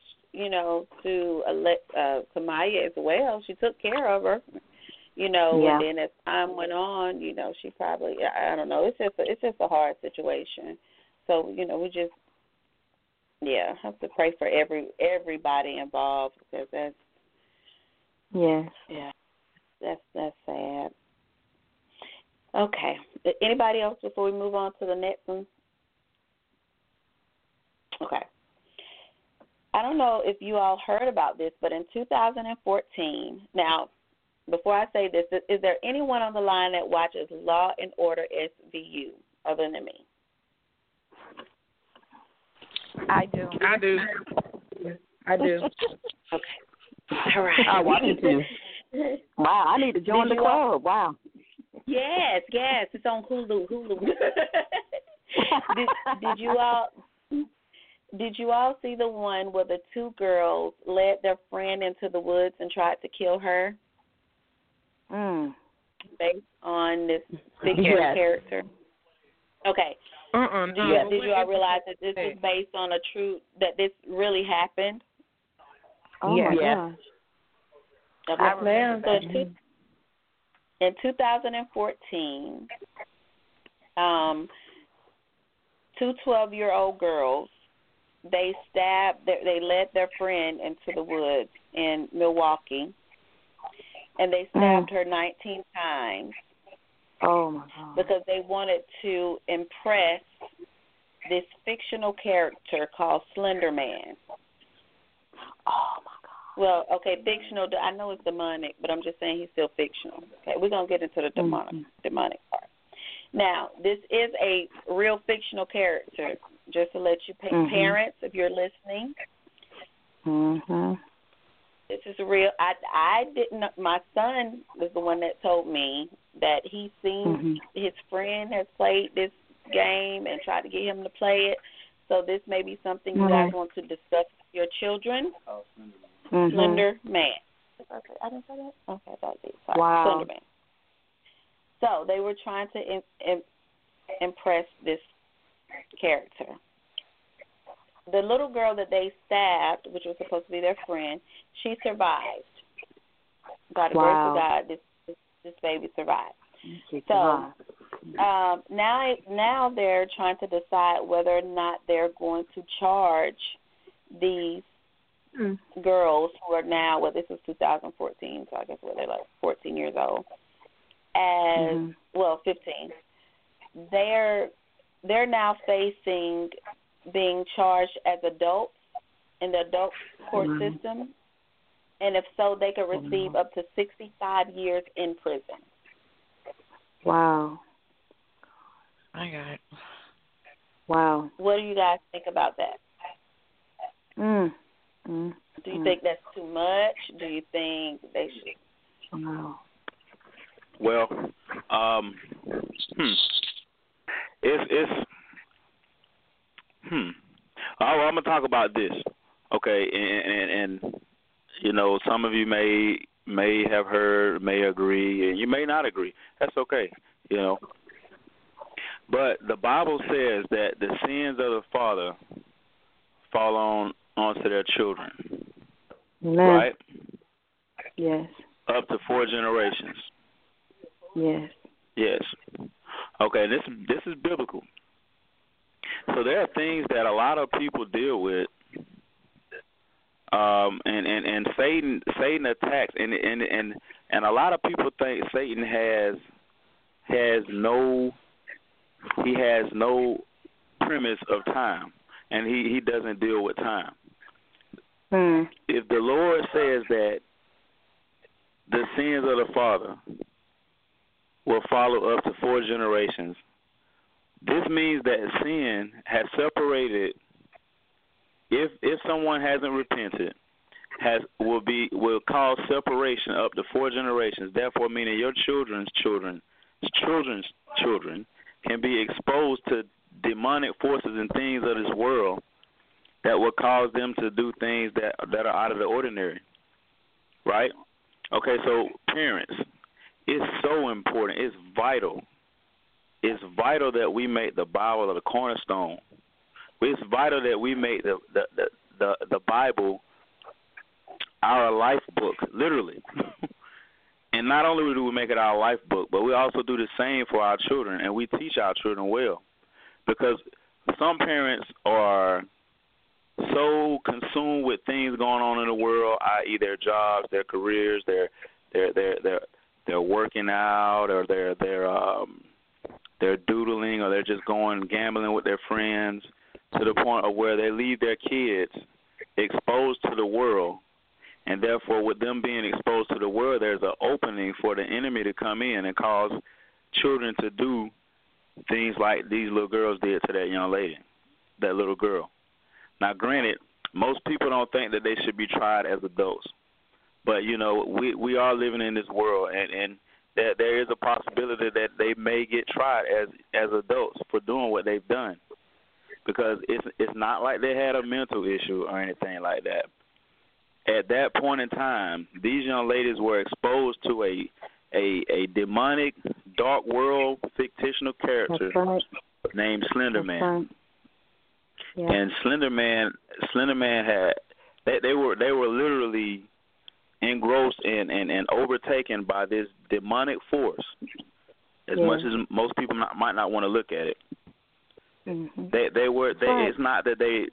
to Maya as well. She took care of her, and then as time went on, she probably, I don't know. It's just a hard situation. So we just Yeah, I have to pray for everybody involved because that's that's sad. Okay. Anybody else before we move on to the next one? Okay. I don't know if you all heard about this, but in 2014, now, before I say this, is there anyone on the line that watches Law and Order SVU other than me? I do. I do. Okay. All right. I watch it too. Wow, I need to join the club. Wow. Yes, it's on Hulu. Did you all see the one where the two girls led their friend into the woods and tried to kill her? Based on this fictional character. Okay. Did you all realize that this is based on that this really happened? Oh my gosh. Okay. So in 2014, two 12-year-old girls, they led their friend into the woods in Milwaukee, and they stabbed her 19 times. Oh, my God. Because they wanted to impress this fictional character called Slender Man. Oh, my God. Well, okay, fictional. I know it's demonic, but I'm just saying he's still fictional. Okay, we're going to get into the demonic part. Now, this is a real fictional character, just to let you parents, if you're listening. This is real. I didn't. My son was the one that told me that he seen his friend has played this game and tried to get him to play it. So this may be something you guys want to discuss with your children. Slender Man. I didn't say that? Okay, that's it. Sorry. Wow. Slender Man. So they were trying to impress this character. The little girl that they stabbed, which was supposed to be their friend, she survived. By the grace of God, this baby survived. So now they're trying to decide whether or not they're going to charge these girls who are now, well, this was 2014, so I guess they're like 14 years old, as 15. They're now facing being charged as adults in the adult court system, and if so, they could receive up to 65 years in prison. Wow. My God. Wow. What do you guys think about that? Do you think that's too much? Do you think they should? Wow. Well, I'm gonna talk about this, okay? And you know, some of you may have heard, may agree, and you may not agree. That's okay, you know. But the Bible says that the sins of the father fall onto their children, right? Yes. Up to 4 generations. Yes. Yes. Okay, this is biblical. So there are things that a lot of people deal with, and Satan attacks, and a lot of people think Satan has no premise of time, and he doesn't deal with time. If the Lord says that the sins of the father will follow up to 4 generations, this means that sin has separated. If someone hasn't repented, will cause separation up to 4 generations. Therefore, meaning your children's children can be exposed to demonic forces and things of this world that will cause them to do things that are out of the ordinary. Right? Okay, so parents, it's so important. It's vital. It's vital that we make the Bible the cornerstone. It's vital that we make the Bible our life book, literally. And not only do we make it our life book, but we also do the same for our children, and we teach our children well. Because some parents are so consumed with things going on in the world, i.e., their jobs, their careers, they're working out, or they're doodling, or they're just going gambling with their friends, to the point of where they leave their kids exposed to the world, and therefore with them being exposed to the world, there's an opening for the enemy to come in and cause children to do things like these little girls did to that young lady, that little girl. Now, granted, most people don't think that they should be tried as adults, but, you know, we are living in this world, and that there is a possibility that they may get tried as adults for doing what they've done, because it's not like they had a mental issue or anything like that. At that point in time, these young ladies were exposed to a demonic, dark world, fictional character named Slender Man. Right. Yeah. And Slender Man had they were literally engrossed and overtaken by this demonic force. As much as most people might not want to look at it, they were. It's not that they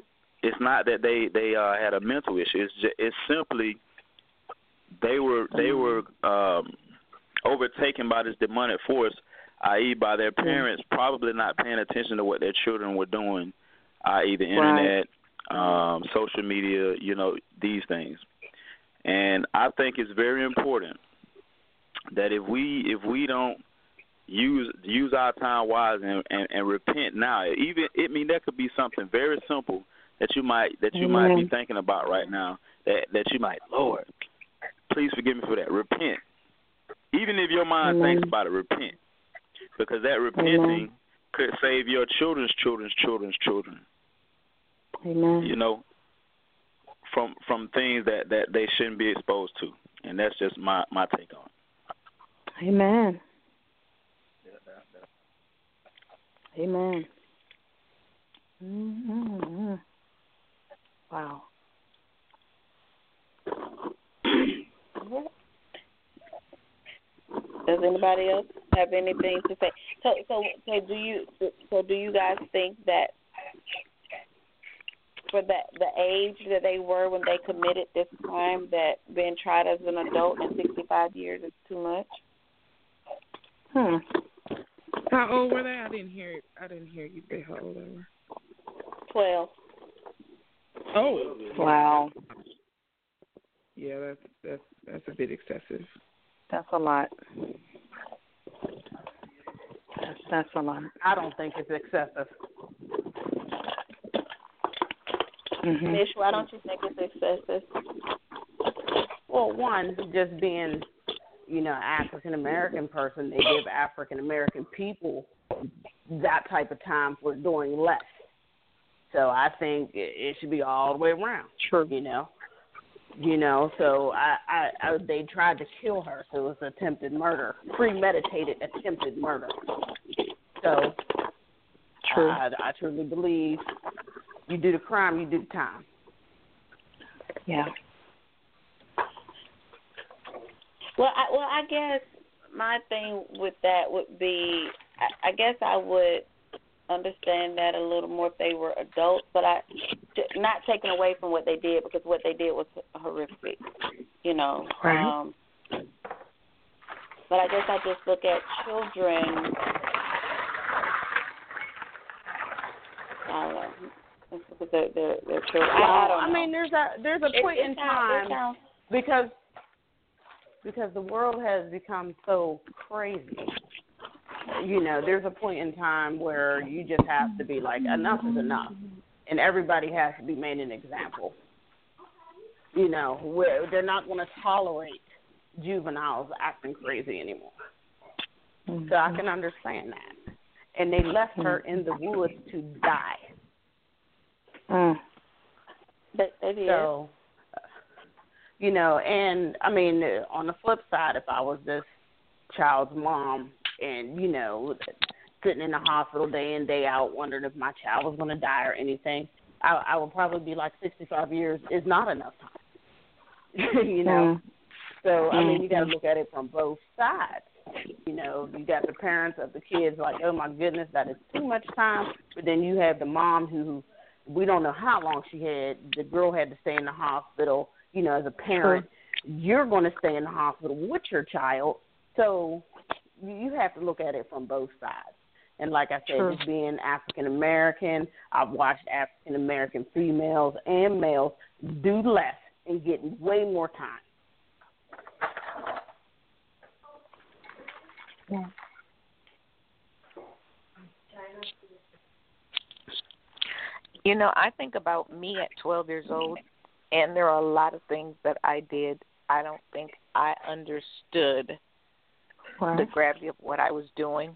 had a mental issue. It's simply they were overtaken by this demonic force, i.e., by their parents probably not paying attention to what their children were doing, i.e., the internet, social media, you know, these things. And I think it's very important that if we don't use our time wise and repent now, that could be something very simple that you might be thinking about right now, that you might, Lord, please forgive me for that. Repent. Even if your mind thinks about it, repent. Because that repenting could save your children's children's children's children. Amen. You know, from things that they shouldn't be exposed to. And that's just my take on it. Amen. Amen. Mm-hmm. Wow. Does anybody else have anything to say? So do you guys think that for the age that they were when they committed this crime, that being tried as an adult in 65 years is too much? How old were they? I didn't hear you say how old they were. 12. Oh. Wow. Yeah, that's a bit excessive. That's a lot. That's a lot. I don't think it's excessive. Mish, why don't you think it's excessive? Well, one, just being, you know, African American person, they give African American people that type of time for doing less. So I think it should be all the way around. True. You know, so they tried to kill her, so it was attempted murder, premeditated attempted murder. So true. I truly believe you do the crime, you do the time. Yeah. Well, I guess my thing with that would be, I guess I would understand that a little more if they were adults, but not taking away from what they did, because what they did was horrific, you know. Right. But I guess I just look at children. I don't know. They're children. I mean, there's a point in time because the world has become so crazy. You know, there's a point in time where you just have to be like, enough is enough, and everybody has to be made an example. You know, where they're not going to tolerate juveniles acting crazy anymore. So I can understand that. And they left her in the woods to die. They did. So, you know, and I mean, on the flip side, if I was this child's mom and, you know, sitting in the hospital day in, day out, wondering if my child was going to die or anything, I would probably be like 65 years is not enough time. You know? So, I mean, you got to look at it from both sides. You know, you got the parents of the kids like, oh, my goodness, that is too much time. But then you have the mom who we don't know how long the girl had to stay in the hospital, as a parent. Sure. You're going to stay in the hospital with your child. So you have to look at it from both sides. And like I said, just being African-American, I've watched African-American females and males do less and get way more time. Yeah. I think about me at 12 years old, and there are a lot of things that I did. I don't think I understood the gravity of what I was doing,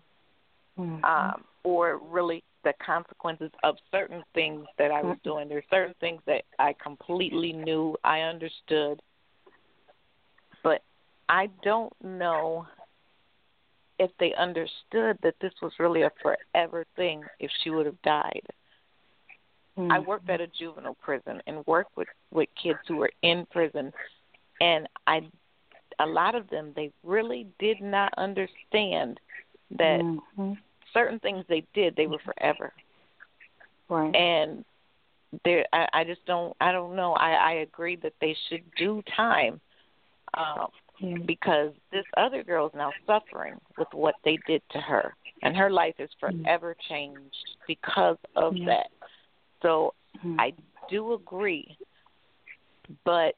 or really the consequences of certain things that I was doing. There are certain things that I completely knew, I understood, but I don't know if they understood that this was really a forever thing if she would have died. I worked at a juvenile prison and worked with kids who were in prison, and a lot of them, they really did not understand that certain things they did, they were forever. Right. And I don't know. I agree that they should do time because this other girl is now suffering with what they did to her, and her life is forever changed because of that. So I do agree, but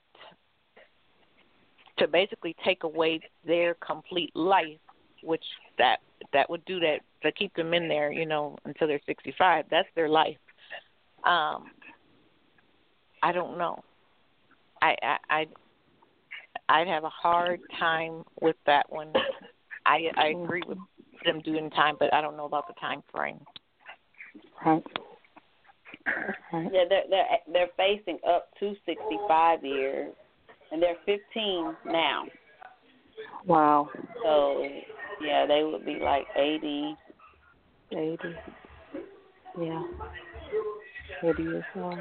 to basically take away their complete life, which that would do that, to keep them in there, until they're 65, that's their life. I don't know. I'd have a hard time with that one. I agree with them doing time, but I don't know about the time frame. Right. Yeah, they're facing up to 65 years, and they're 15 now. Wow. So, yeah, they would be like 80. 80. Yeah. 80 years old.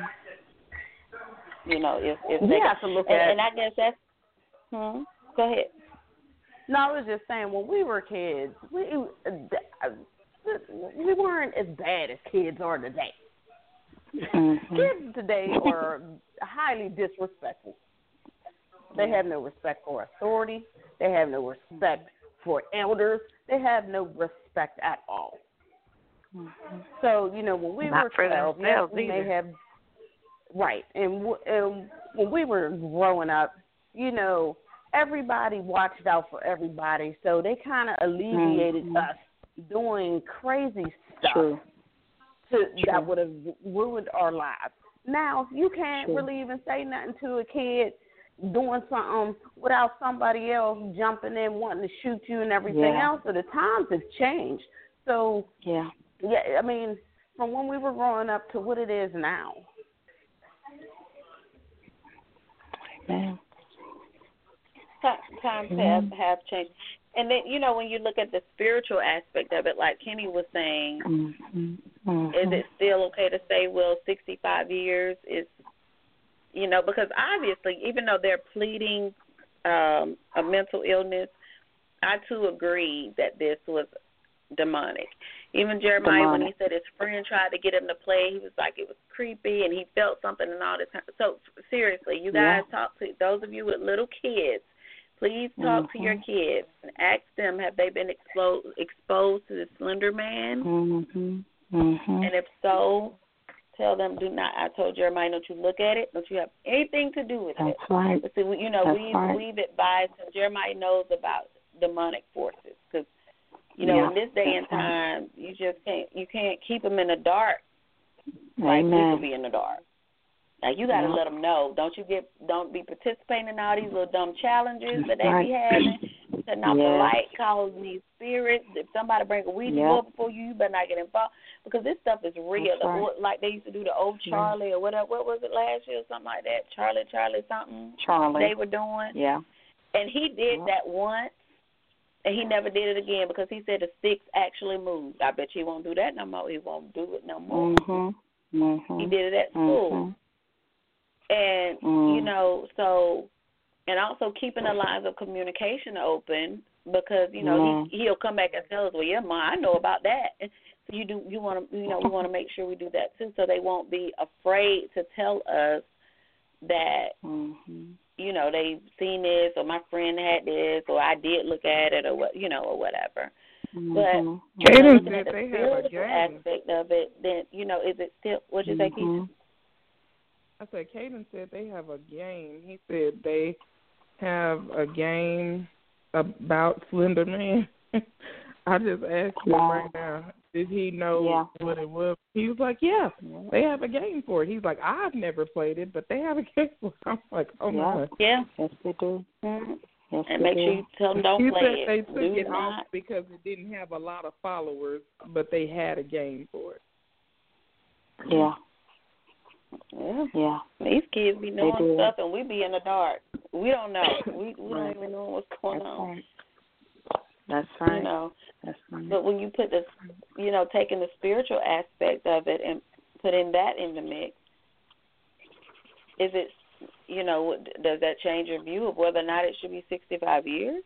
If they have to look at, and I guess that's. Go ahead. No, I was just saying, when we were kids, we weren't as bad as kids are today. Kids today are highly disrespectful. They have no respect for authority. They have no respect for elders. They have no respect at all. So, when we were 12, we may have, right, and when we were growing up, everybody watched out for everybody, so they kind of alleviated us doing crazy stuff. That would have ruined our lives. Now, you can't really even say nothing to a kid doing something without somebody else jumping in, wanting to shoot you and everything else. So the times have changed. So, I mean, from when we were growing up to what it is now. Amen. Times have changed. And then, when you look at the spiritual aspect of it, like Kenny was saying, is it still okay to say, 65 years is, because obviously, even though they're pleading a mental illness, I too agree that this was demonic. Even Jeremiah, when he said his friend tried to get him to play, he was like, it was creepy, and he felt something and all this. So, seriously, you guys talk to those of you with little kids. Please talk to your kids and ask them, have they been exposed to the Slender Man? And if so, tell them, do not. I told Jeremiah, don't you look at it. Don't you have anything to do with it. Right. But see, we've advised, and Jeremiah knows about demonic forces. Because, in this day and time, you just can't keep them in the dark like we could be in the dark. Now, you got to let them know. Don't be participating in all these little dumb challenges that they be having. Setting off the light, causing these spirits. If somebody bring a Ouija board before you better not get involved. Because this stuff is real. Right. Like they used to do the old Charlie or whatever. What was it last year or something like that? Charlie something. Charlie. They were doing. Yeah. And he did that once, and he never did it again because he said the sticks actually moved. I bet you he won't do that no more. He won't do it no more. He did it at school. And, so, and also keeping the lines of communication open because, he'll come back and tell us, well, yeah, Ma, I know about that. So we want to make sure we do that too, so they won't be afraid to tell us that they've seen this, or my friend had this, or I did look at it, or what, or whatever. But looking at the spiritual aspect of it, then is it still? What'd you say, Keith? I said, Caden said they have a game. He said they have a game about Slender Man. I just asked him right now, did he know what it was? He was like, yeah, they have a game for it. He's like, I've never played it, but they have a game for it. I'm like, oh, my. Yeah. Yes, they do. Yes, and make sure you tell them don't play it. They took it off because it didn't have a lot of followers, but they had a game for it. Yeah. Yeah. These kids be knowing stuff, and we be in the dark. We don't know. We don't even know what's going on. That's right. That's right. But when you put this, taking the spiritual aspect of it and putting that in the mix, is it, does that change your view of whether or not it should be 65 years?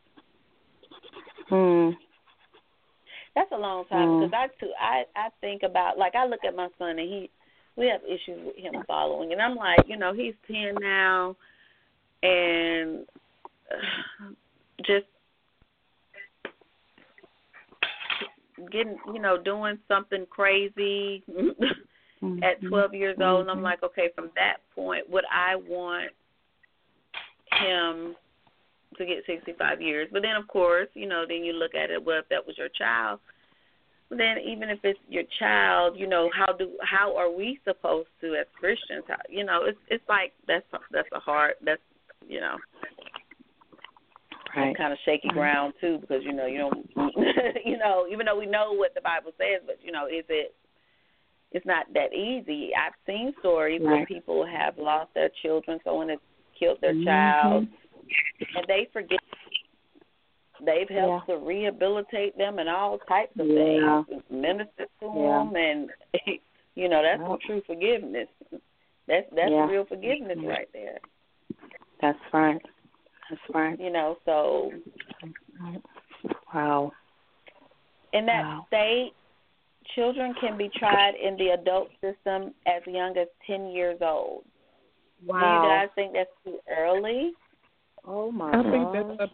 That's a long time because I think about, like, I look at my son and we have issues with him following, and I'm like, he's 10 now, and just getting, doing something crazy at 12 years old, and I'm like, okay, from that point, would I want him to get 65 years? But then, of course, then you look at it, well, if that was your child, then even if it's your child, how are we supposed to, as Christians, it's like that's a hard, right. kind of shaky ground too, because you don't, even though we know what the Bible says, but it's not that easy. I've seen stories where people have lost their children, someone has killed their child, and they forget they've helped to rehabilitate them and all types of things, minister to them, and that's some true forgiveness. That's real forgiveness right there. That's right. That's right. So wow. In that state, children can be tried in the adult system as young as 10 years old. Wow. Do you guys think that's too early? Oh, my God. I think that's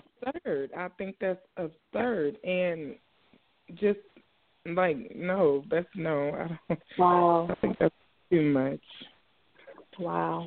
absurd. And just, like, no. I don't. Wow. I think that's too much. Wow.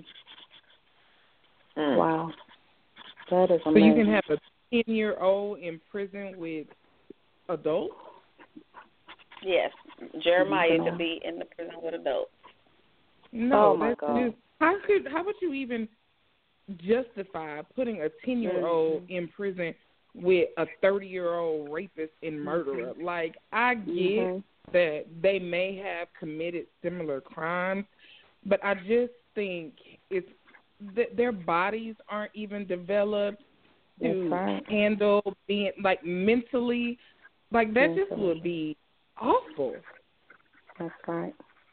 Wow. That is amazing. So you can have a 10-year-old in prison with adults? Yes. Jeremiah could be in the prison with adults. No, oh my God. How would you even justify putting a 10-year-old in prison with a 30-year-old rapist and murderer? Like, I get that they may have committed similar crimes, but I just think it's their bodies aren't even developed to handle being, like, mentally. Like, that just would be awful. That's right.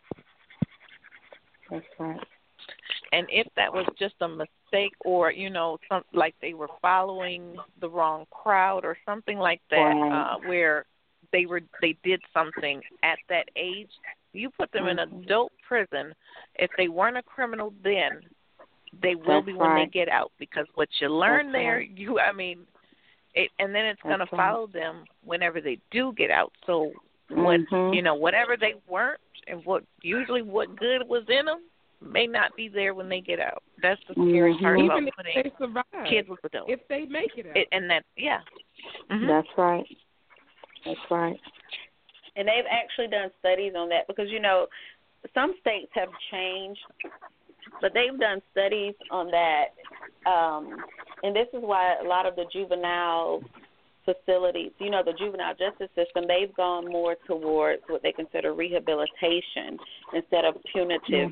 That's right. And if that was just a mistake, or like they were following the wrong crowd or something like that, where they did something at that age, you put them in adult prison. If they weren't a criminal then, they will be when they get out, because what you learn there, and then it's going to follow them whenever they do get out. So when whatever they weren't, and what good was in them may not be there when they get out. That's the scary part about putting kids with adults. If they make it out. And that's That's right. That's right. And they've actually done studies on that, because some states have changed, but they've done studies on that, and this is why a lot of the juvenile facilities, the juvenile justice system, they've gone more towards what they consider rehabilitation instead of punitive,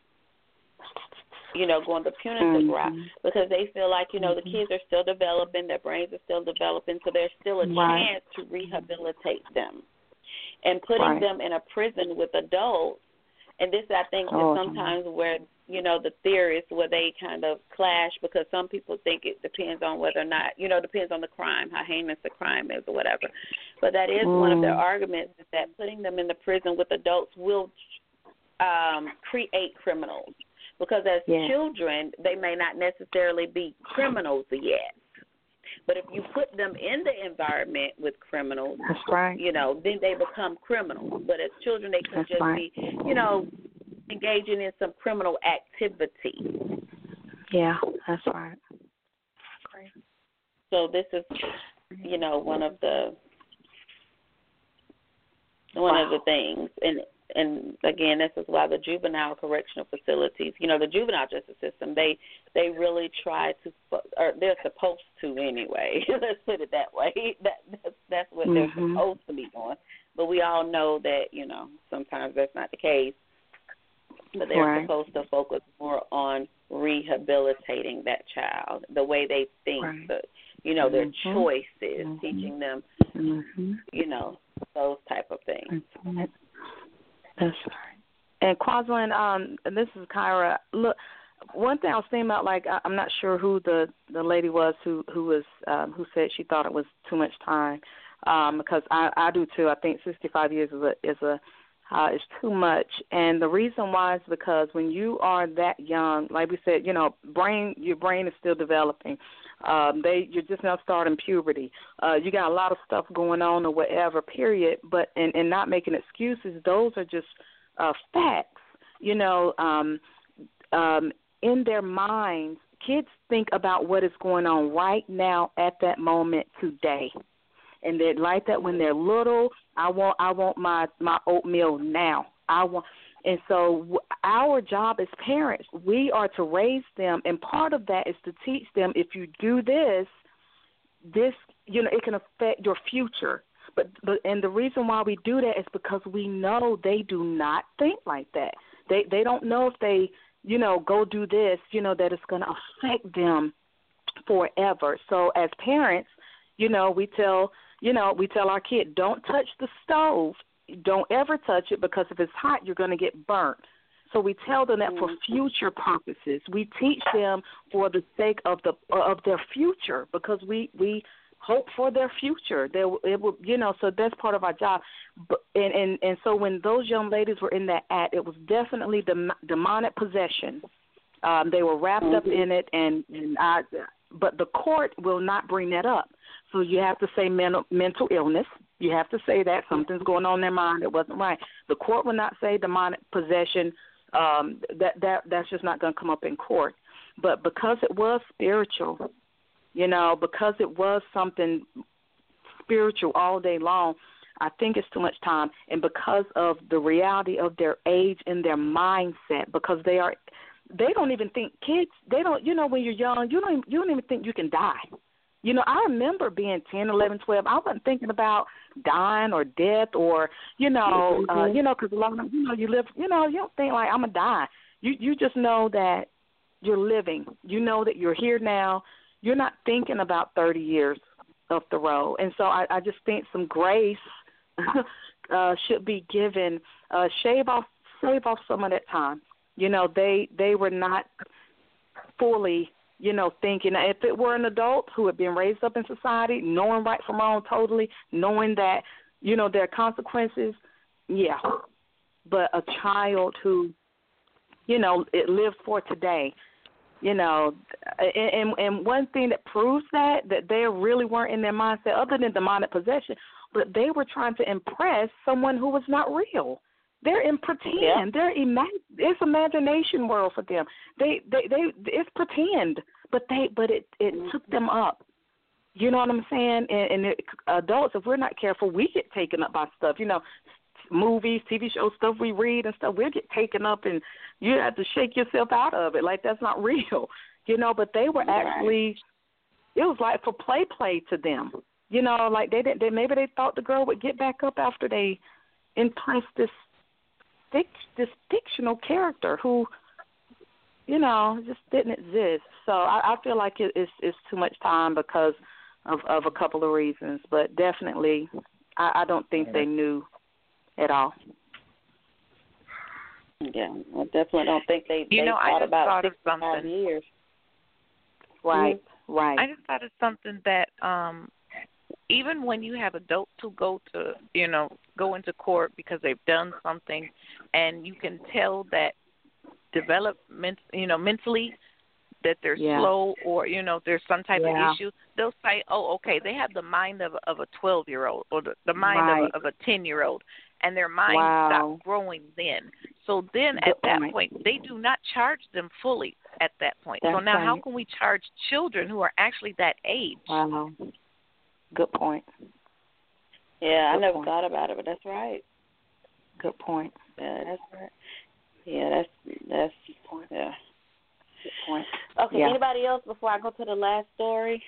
going the punitive route, because they feel like, the kids are still developing, their brains are still developing, so there's still a chance to rehabilitate them. And putting them in a prison with adults, And this, I think, is sometimes where, you know, the theorists, where they kind of clash, because some people think it depends on whether or not, you know, depends on the crime, how heinous the crime is or whatever. But that is one of their arguments, is that putting them in the prison with adults will create criminals. Because as children, they may not necessarily be criminals yet. But if you put them in the environment with criminals, you know, then they become criminals. But as children, they could just be, you know, engaging in some criminal activity. Yeah, that's right. Great. So this is, you know, one of the things, and again, this is why the juvenile correctional facilities, you know, the juvenile justice system, they really try to, or they're supposed to anyway. Let's put it that way. That's what they're supposed to be doing. But we all know that, you know, sometimes that's not the case. But they're supposed to focus more on rehabilitating that child, the way they think, you know, their choices, teaching them, you know, those type of things. That's right. And Kwazwin, this is Kyra. Look, one thing I was thinking about, like, I'm not sure who the lady was who said she thought it was too much time, because I do too. I think 65 years is too much. And the reason why is because when you are that young, like we said, you know, your brain is still developing. You're just now starting puberty. You got a lot of stuff going on or whatever, period. But and not making excuses, those are just facts. You know, in their minds, kids think about what is going on right now at that moment today. And they're like that when they're little. I want my oatmeal now. And so our job as parents, we are to raise them, and part of that is to teach them, if you do this, you know, it can affect your future. But and the reason why we do that is because we know they do not think like that. They don't know if they, you know, go do this, you know, that it's going to affect them forever. So as parents, you know, we tell our kid, don't touch the stove. Don't ever touch it, because if it's hot, you're going to get burnt. So we tell them that for future purposes. We teach them for the sake of their future, because we hope for their future. It will, you know, so that's part of our job. And so when those young ladies were in that act, it was definitely demonic possession. They were wrapped up in it, but the court will not bring that up. So you have to say mental illness. You have to say that something's going on in their mind that wasn't right. The court will not say demonic possession. That's just not going to come up in court. But because it was spiritual, you know, because it was something spiritual all day long, I think it's too much time. And because of the reality of their age and their mindset, because they don't even think, kids, they don't, you know, when you're young, you don't even think you can die. You know, I remember being 10, 11, 12. I wasn't thinking about dying or death or, you know, because a lot of them, you know, you live, you know, you don't think like I'm going to die. You just know that you're living. You know that you're here now. You're not thinking about 30 years up the road. And so I just think some grace should be given. Save off some of that time. You know, they were not fully, you know, thinking. If it were an adult who had been raised up in society, knowing right from wrong totally, knowing that, you know, there are consequences, yeah. But a child who, you know, it lives for today, you know, and one thing that proves that they really weren't in their mindset other than demonic possession, but they were trying to impress someone who was not real. They're in pretend. Yeah. It's imagination world for them. It's pretend, but it took them up. You know what I'm saying? And adults, if we're not careful, we get taken up by stuff. You know, movies, TV shows, stuff we read and stuff. We get taken up, and you have to shake yourself out of it. Like that's not real. You know, but they were actually. It was like for play to them. You know, like maybe they thought the girl would get back up after they impressed this fictional character who, you know, just didn't exist. So I feel like it's too much time because of a couple of reasons. But definitely, I don't think they knew at all. Yeah, I definitely don't think they thought about 65 years. Right, right. I just thought of something that even when you have adults who go into court because they've done something, and you can tell that mentally that they're slow, or there's some type of issue, they'll say, "Oh, okay, they have the mind of a 12-year-old or the mind of a 10-year-old," and their mind stops growing then. So then at that point, they do not charge them fully at that point. So now, how can we charge children who are actually that age? Wow. Good point. Yeah, I never thought about it, but that's right. Good point. Yeah, that's right. Yeah, that's yeah. Good point. Okay, anybody else before I go to the last story?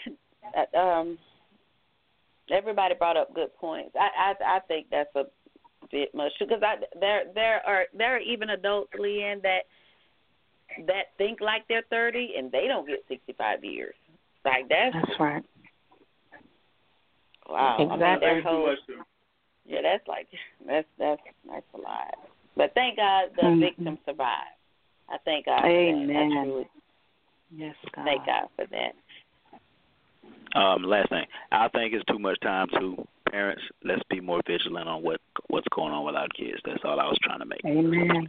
Everybody brought up good points. I think that's a bit much because there are even adults, Leanne, that think like they're 30 and they don't get 65 years. Like that's right. Wow. Exactly. I mean, their whole, that's a lot. But thank God the victim survived. I thank God for that. I truly God. Thank God for that. Last thing, I think it's too much time to parents. Let's be more vigilant on what's going on with our kids. That's all I was trying to make. Amen.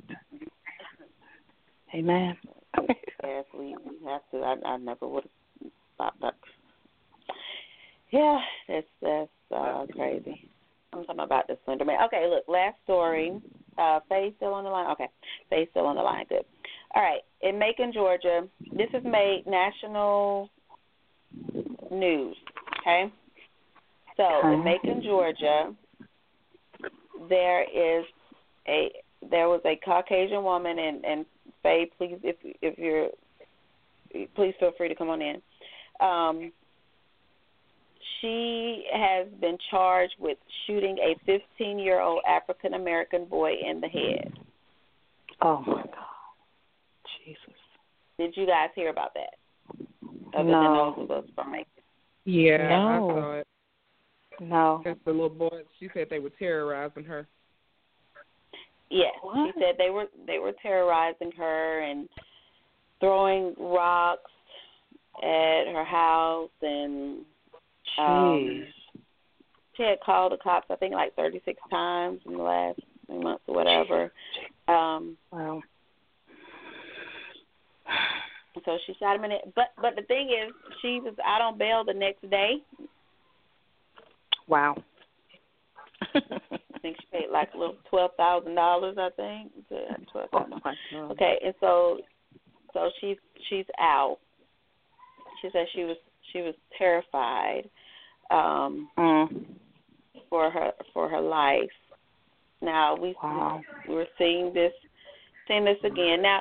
Amen. Yes, we have to. I never would have thought that. Yeah, that's crazy. I'm talking about the Slender Man. Okay, look, last story. Faye still on the line? Okay, Faye's still on the line. Good. All right, in Macon, Georgia, this has made national news, okay? So, in Macon, Georgia, there was a Caucasian woman, and Faye, please, please feel free to come on in. She has been charged with shooting a 15-year-old African-American boy in the head. Oh, my God. Jesus. Did you guys hear about that? Other No. than those of us from Macon. Yeah, No. I saw it. No. Because the little boy, she said they were terrorizing her. Yes, she said they were terrorizing her and throwing rocks at her house, and she had called the cops, I think, like 36 times in the last 3 months or whatever. Wow. So she shot him in it. But the thing is, she was out on bail the next day. Wow. I think she paid like a little $12,000. I think. $12,000. Okay, and so she's out. She said she was terrified for her life. Now we're seeing this again. Now,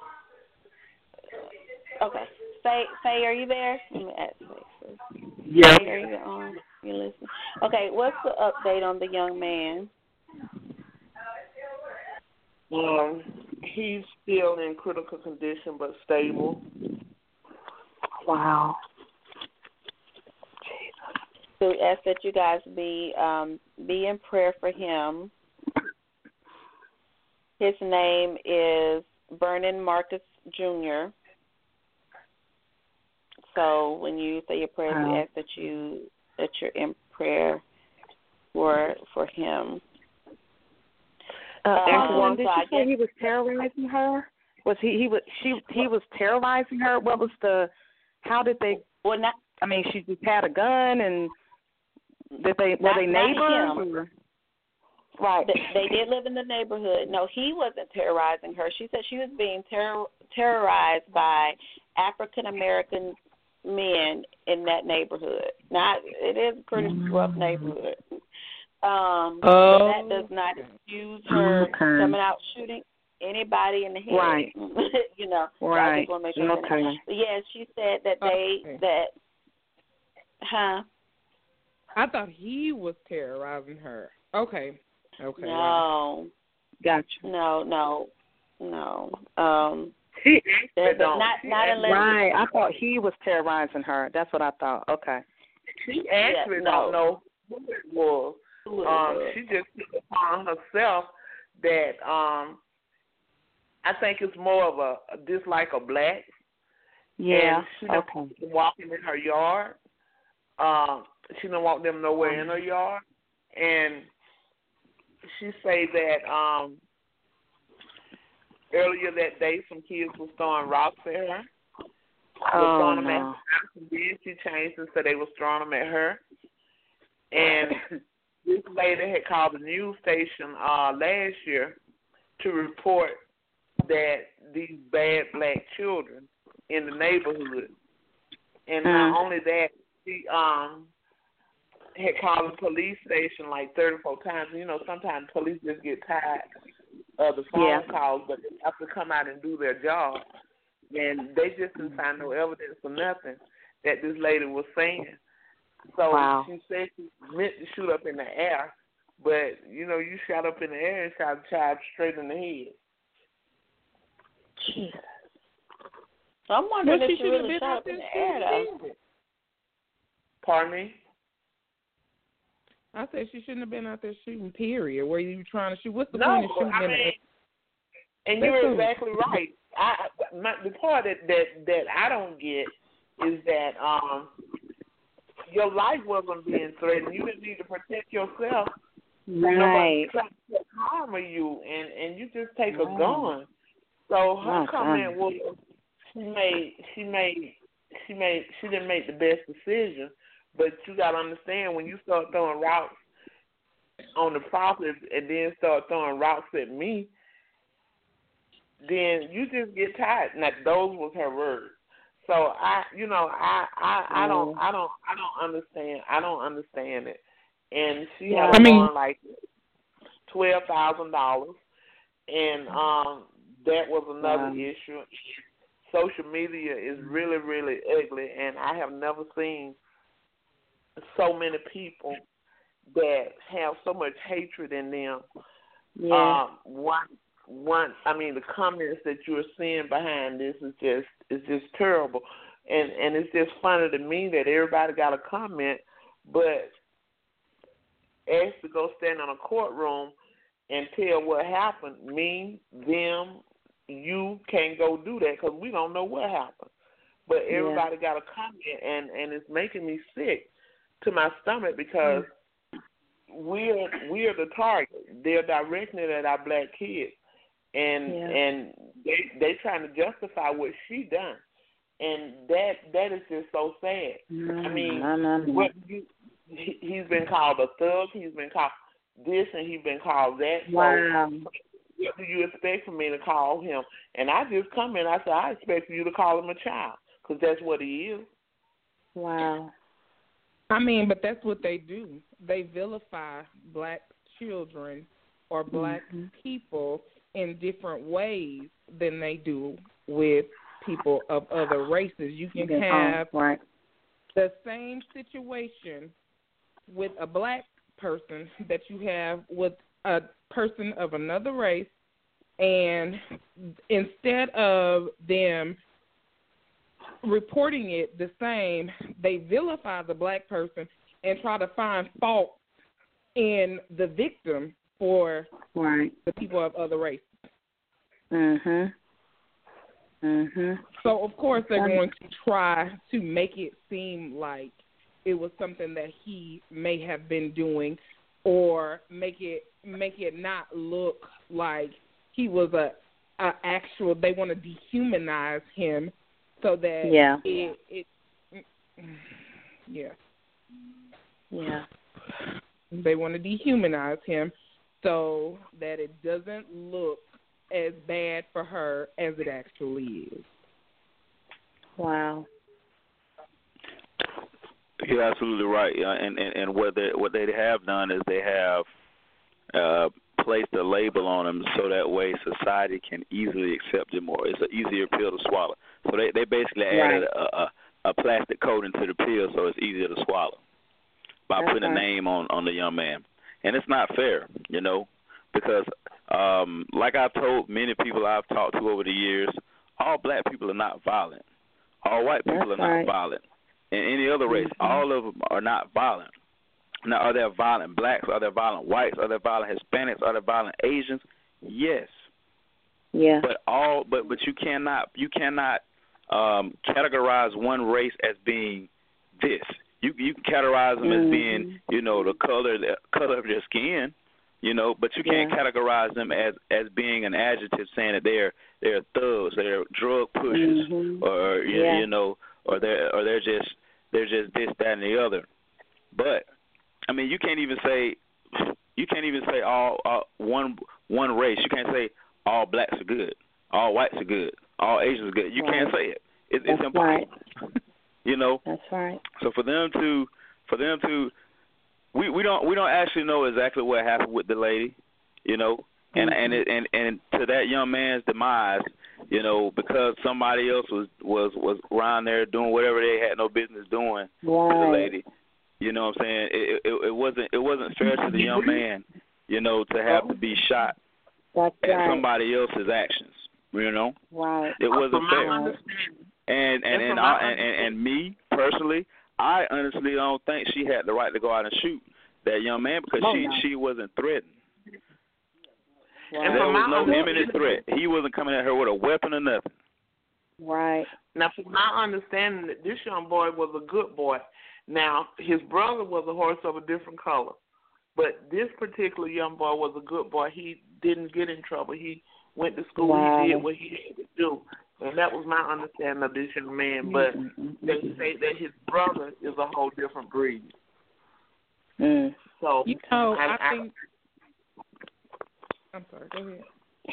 okay, Faye, are you there? Let me ask Faye first. Yeah. Faye, are you on? You listening? Okay, what's the update on the young man? He's still in critical condition but stable. Wow. So we ask that you guys be in prayer for him. His name is Vernon Marcus Jr. So when you say your prayers, we ask that you're in prayer for him. Did you say he was terrorizing her? Was he was terrorizing her? What was how did they? Well, not. I mean, she just had a gun, and were they neighbors? Right. They did live in the neighborhood. No, he wasn't terrorizing her. She said she was being terrorized by African American men in that neighborhood. Now, it is a pretty rough neighborhood. But that does not excuse her coming out shooting anybody in the head. Right. You know. Right. I just want to make sure. But yes, she said that I thought he was terrorizing her. Okay. No. Wow. Gotcha. No. Not unless. Right. I thought he was terrorizing her. That's what I thought. Okay. She actually don't know who it was. She just took it upon herself that I think it's more of a dislike of blacks. Yeah. And she don't walking in her yard. She don't want them nowhere in her yard. And she say that earlier that day some kids was throwing rocks at her. Oh, them at her. And then she changed and said they was throwing them at her. And this lady had called the news station last year to report that these bad black children in the neighborhood. And not only that, she had called the police station like 34 times. You know, sometimes police just get tired of the phone calls, but they have to come out and do their job. And they just didn't find no evidence or nothing that this lady was saying. So she said she meant to shoot up in the air, but, you know, you shot up in the air and shot a child straight in the head. Jesus. So I'm wondering if she she should have really been shot out up in there the air, though. shooting. Pardon me? I said she shouldn't have been out there shooting, period. Where you trying to shoot? What's the No, point of shooting I in the mean, air? and you're exactly right. The part that I don't get is that your life wasn't being threatened. You didn't need to protect yourself. Right. Nobody tried to harm you, and you just take a gun. So her comment was she didn't make the best decision. But you got to understand, when you start throwing rocks on the property and then start throwing rocks at me, then you just get tired. Now, those was her words. So I don't understand. I don't understand it. And she had on like $12,000, and that was another issue. Social media is really, really ugly, and I have never seen so many people that have so much hatred in them. Yeah. The comments that you're seeing behind this is just terrible, and it's just funny to me that everybody got a comment, but asked to go stand in a courtroom and tell what happened. Me, them, you can't go do that because we don't know what happened. But everybody got a comment, and it's making me sick to my stomach because we're the target. They're directing it at our black kids, and they trying to justify what she done, and that is just so sad. I mean, he's been called a thug. He's been called this, and he's been called that. Wow. So what do you expect for me to call him? And I just come in. I said, I expect you to call him a child because that's what he is. Wow. I mean, but that's what they do. They vilify black children or black people in different ways than they do with people of other races. You can have the same situation with a black person that you have with a person of another race, and instead of them reporting it the same, they vilify the black person and try to find fault in the victim for the people of other races. So, of course, they're going to try to make it seem like it was something that he may have been doing, or make it not look like he was a actual. They want to dehumanize him so that they want to dehumanize him so that it doesn't look as bad for her as it actually is. Wow. You're absolutely right. And what they have done is they have placed a label on them so that way society can easily accept it more. It's an easier pill to swallow. So they basically added a plastic coating to the pill so it's easier to swallow by putting a name on the young man. And it's not fair, you know, because like I've told many people I've talked to over the years, all black people are not violent. All white people are not violent. And any other race, all of them are not violent. Now, are there violent blacks? Are there violent whites? Are there violent Hispanics? Are there violent Asians? Yes. Yeah. But you cannot categorize one race as being this. You can categorize them as being, the color of their skin, but you can't categorize them as being an adjective saying that they're thugs, they're drug pushers, or or they're just this, that, and the other. But I mean, you can't even say all one race. You can't say all blacks are good, all whites are good, all Asians are good. You can't say it. It's impossible. Right. That's right. So for them to, we don't actually know exactly what happened with the lady, and to that young man's demise, because somebody else was around there doing whatever they had no business doing with the lady. You know what I'm saying? It wasn't fair to the young man, to have to be shot at somebody else's actions. Right. It wasn't fair. And me personally, I honestly don't think she had the right to go out and shoot that young man because she wasn't threatened. Wow. There was no imminent threat. He wasn't coming at her with a weapon or nothing. Right. Now, from my understanding, that this young boy was a good boy. Now, his brother was a horse of a different color, but this particular young boy was a good boy. He didn't get in trouble. He went to school. Wow. He did what he had to do. And that was my understanding of this young man. But they say that his brother is a whole different breed. So I think. I'm sorry. Go ahead.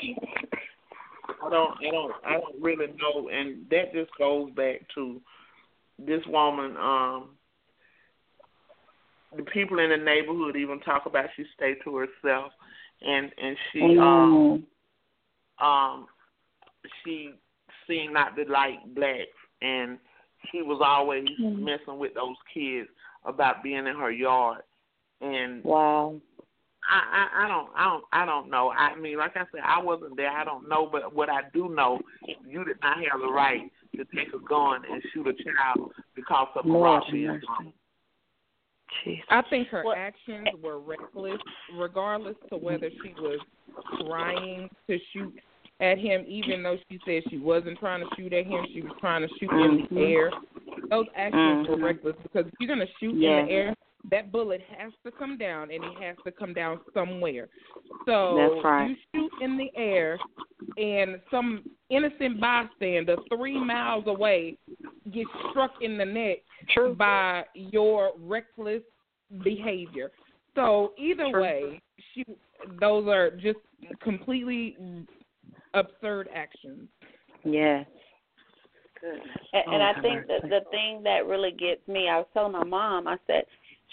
I don't really know, and that just goes back to this woman. The people in the neighborhood even talk about she stayed to herself, and she seemed not to like blacks, and she was always messing with those kids about being in her yard. And wow, I don't know. I mean, like I said, I wasn't there. I don't know, but what I do know, you did not have the right to take a gun and shoot a child because of racism. I think her actions were reckless, regardless to whether she was trying to shoot at him, even though she said she wasn't trying to shoot at him, she was trying to shoot in the air. Those actions were reckless because if you're going to shoot in the air, that bullet has to come down, and it has to come down somewhere. So you shoot in the air, and some innocent bystander 3 miles away gets struck in the neck by your reckless behavior. So either way, those are just completely absurd actions. Yes. Good. And I think that the thing that really gets me, I was telling my mom, I said,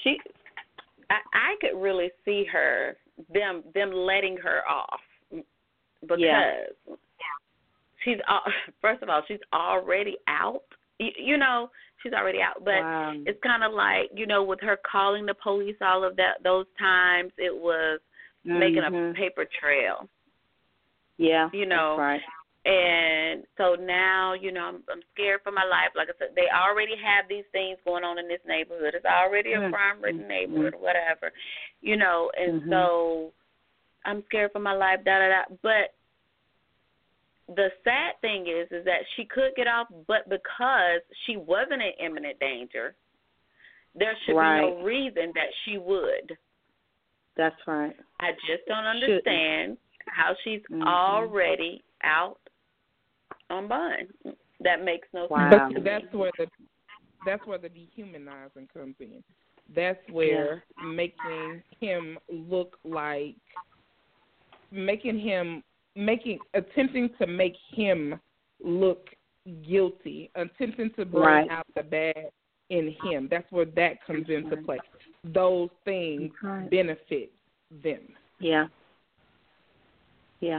I could really see them letting her off because she's first of all, she's already out. She's already out. But it's kind of like, with her calling the police all of those times, it was making a paper trail. Yeah, that's right. And so now, I'm scared for my life. Like I said, they already have these things going on in this neighborhood. It's already a crime-ridden neighborhood, whatever, and so I'm scared for my life, But the sad thing is that she could get off, but because she wasn't in imminent danger, there should be no reason that she would. That's right. I just don't understand how she's already out on bond. That makes no sense. But that's where the dehumanizing comes in. That's where attempting to make him look guilty, attempting to bring out the bad in him. That's where that comes into play. Those things benefit them. Yeah. Yeah.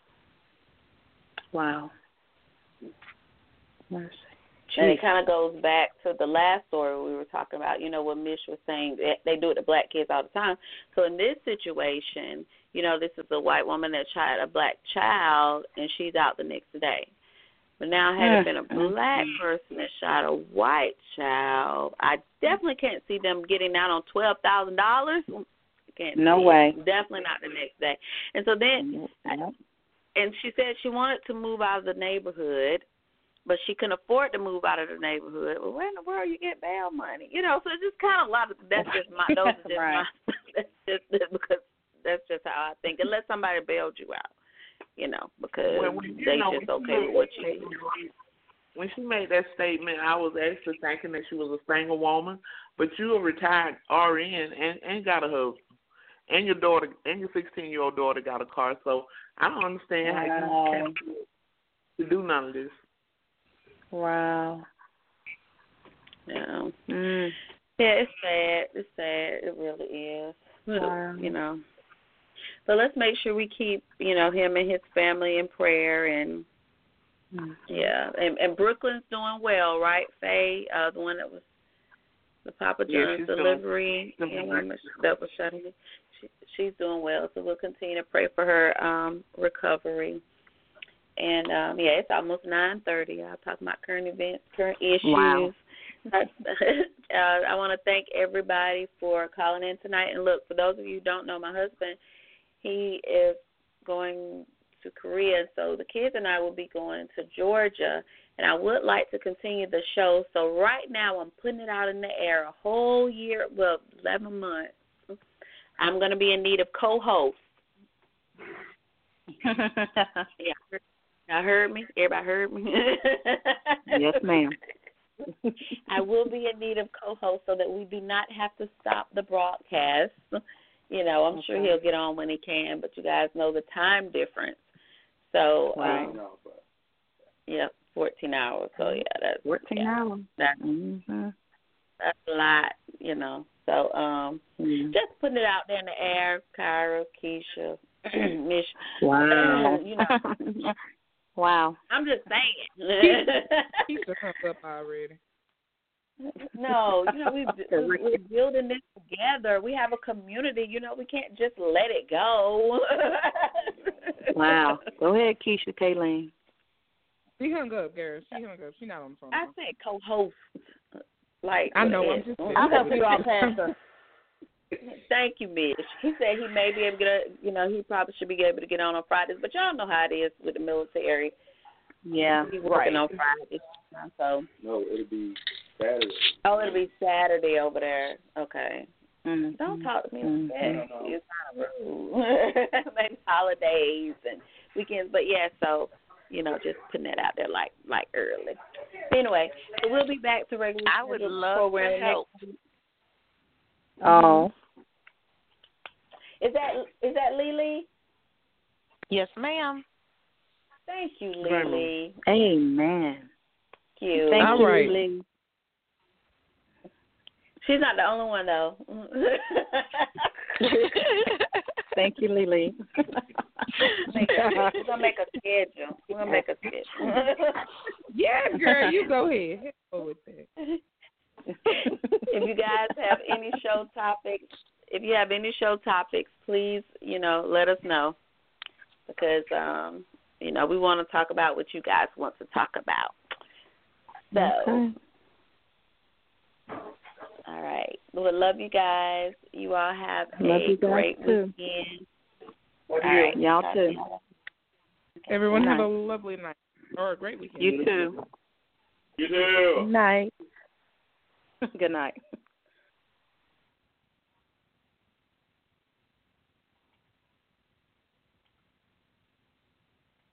Wow. Mercy. And it kind of goes back to the last story we were talking about, what Mish was saying. They do it to black kids all the time. So in this situation, this is a white woman that shot a black child, and she's out the next day. But now, had it been a black person that shot a white child, I definitely can't see them getting out on $12,000. No way. Definitely not the next day. And so then and she said she wanted to move out of the neighborhood, but she couldn't afford to move out of the neighborhood. Well, where in the world you get bail money? You know, so it's just kind of a lot of that's just my those are just right. my that's just because that's just how I think. Unless somebody bailed you out, you know, because they just okay with what you do. When she made that statement, I was actually thinking that she was a single woman, but you a retired RN and got a husband, and your daughter and your 16-year-old daughter got a car. So I don't understand how you can't to do none of this. Wow. Yeah. Yeah, it's sad. It's sad. It really is. Wow. You know. But let's make sure we keep, you know, him and his family in prayer and yeah. And Brooklyn's doing well, right, Faye? The one that was the Papa John's delivery that was shutting. She's doing well, so we'll continue to pray for her recovery. And yeah, it's almost 9:30. I'll talk about current events, current issues. Wow. I want to thank everybody for calling in tonight. And look, for those of you who don't know, my husband, he is going to Korea, so the kids and I will be going to Georgia. And I would like to continue the show. So right now I'm putting it out in the air a whole year, well, 11 months. I'm going to be in need of co-hosts. Yeah. Y'all heard me? Everybody heard me? Yes, ma'am. I will be in need of co-hosts so that we do not have to stop the broadcast. You know, I'm sure he'll get on when he can, but you guys know the time difference. So, yeah, 14 hours. So, yeah, that's 14 hours. That's a lot, you know. So, just putting it out there in the air, Kyra, Keisha, Mish. Wow. You know. Wow. I'm just saying. Keisha comes up already. No, you know, we're building this together. We have a community. You know, we can't just let it go. Wow. Go ahead, Keisha Kayleen. She hung up, Garrett. She hung up. She's not on the phone. I said co-host. Like I know. I'm just. I'll help you out, Pastor. Thank you, Mitch. He said he may be able to get, you know, he probably should be able to get on Fridays, but y'all know how it is with the military. Yeah, he's working on Fridays. So no, it'll be Saturday. Oh, it'll be Saturday over there. Okay. Mm-hmm. Don't talk to me like that. It's kind of rude. Maybe holidays and weekends, but yeah. So you know, just putting that out there like early. Anyway, so we'll be back to regular. I would love to help. Oh. Is that Lily? Yes, ma'am. Thank you, Lily. Amen. Thank you. Thank All you, right. Lily. She's not the only one, though. Thank you, Lily. We're going to make a schedule. Yes, girl, you go ahead. Go with that. If you guys have any show topics, please, you know, let us know. Because, you know, we want to talk about what you guys want to talk about. So, okay. All right. Well, love you guys. You all have a great too. weekend. All right. Y'all too. Everyone have a lovely night or a great weekend. You too. You too. Good night. Good night.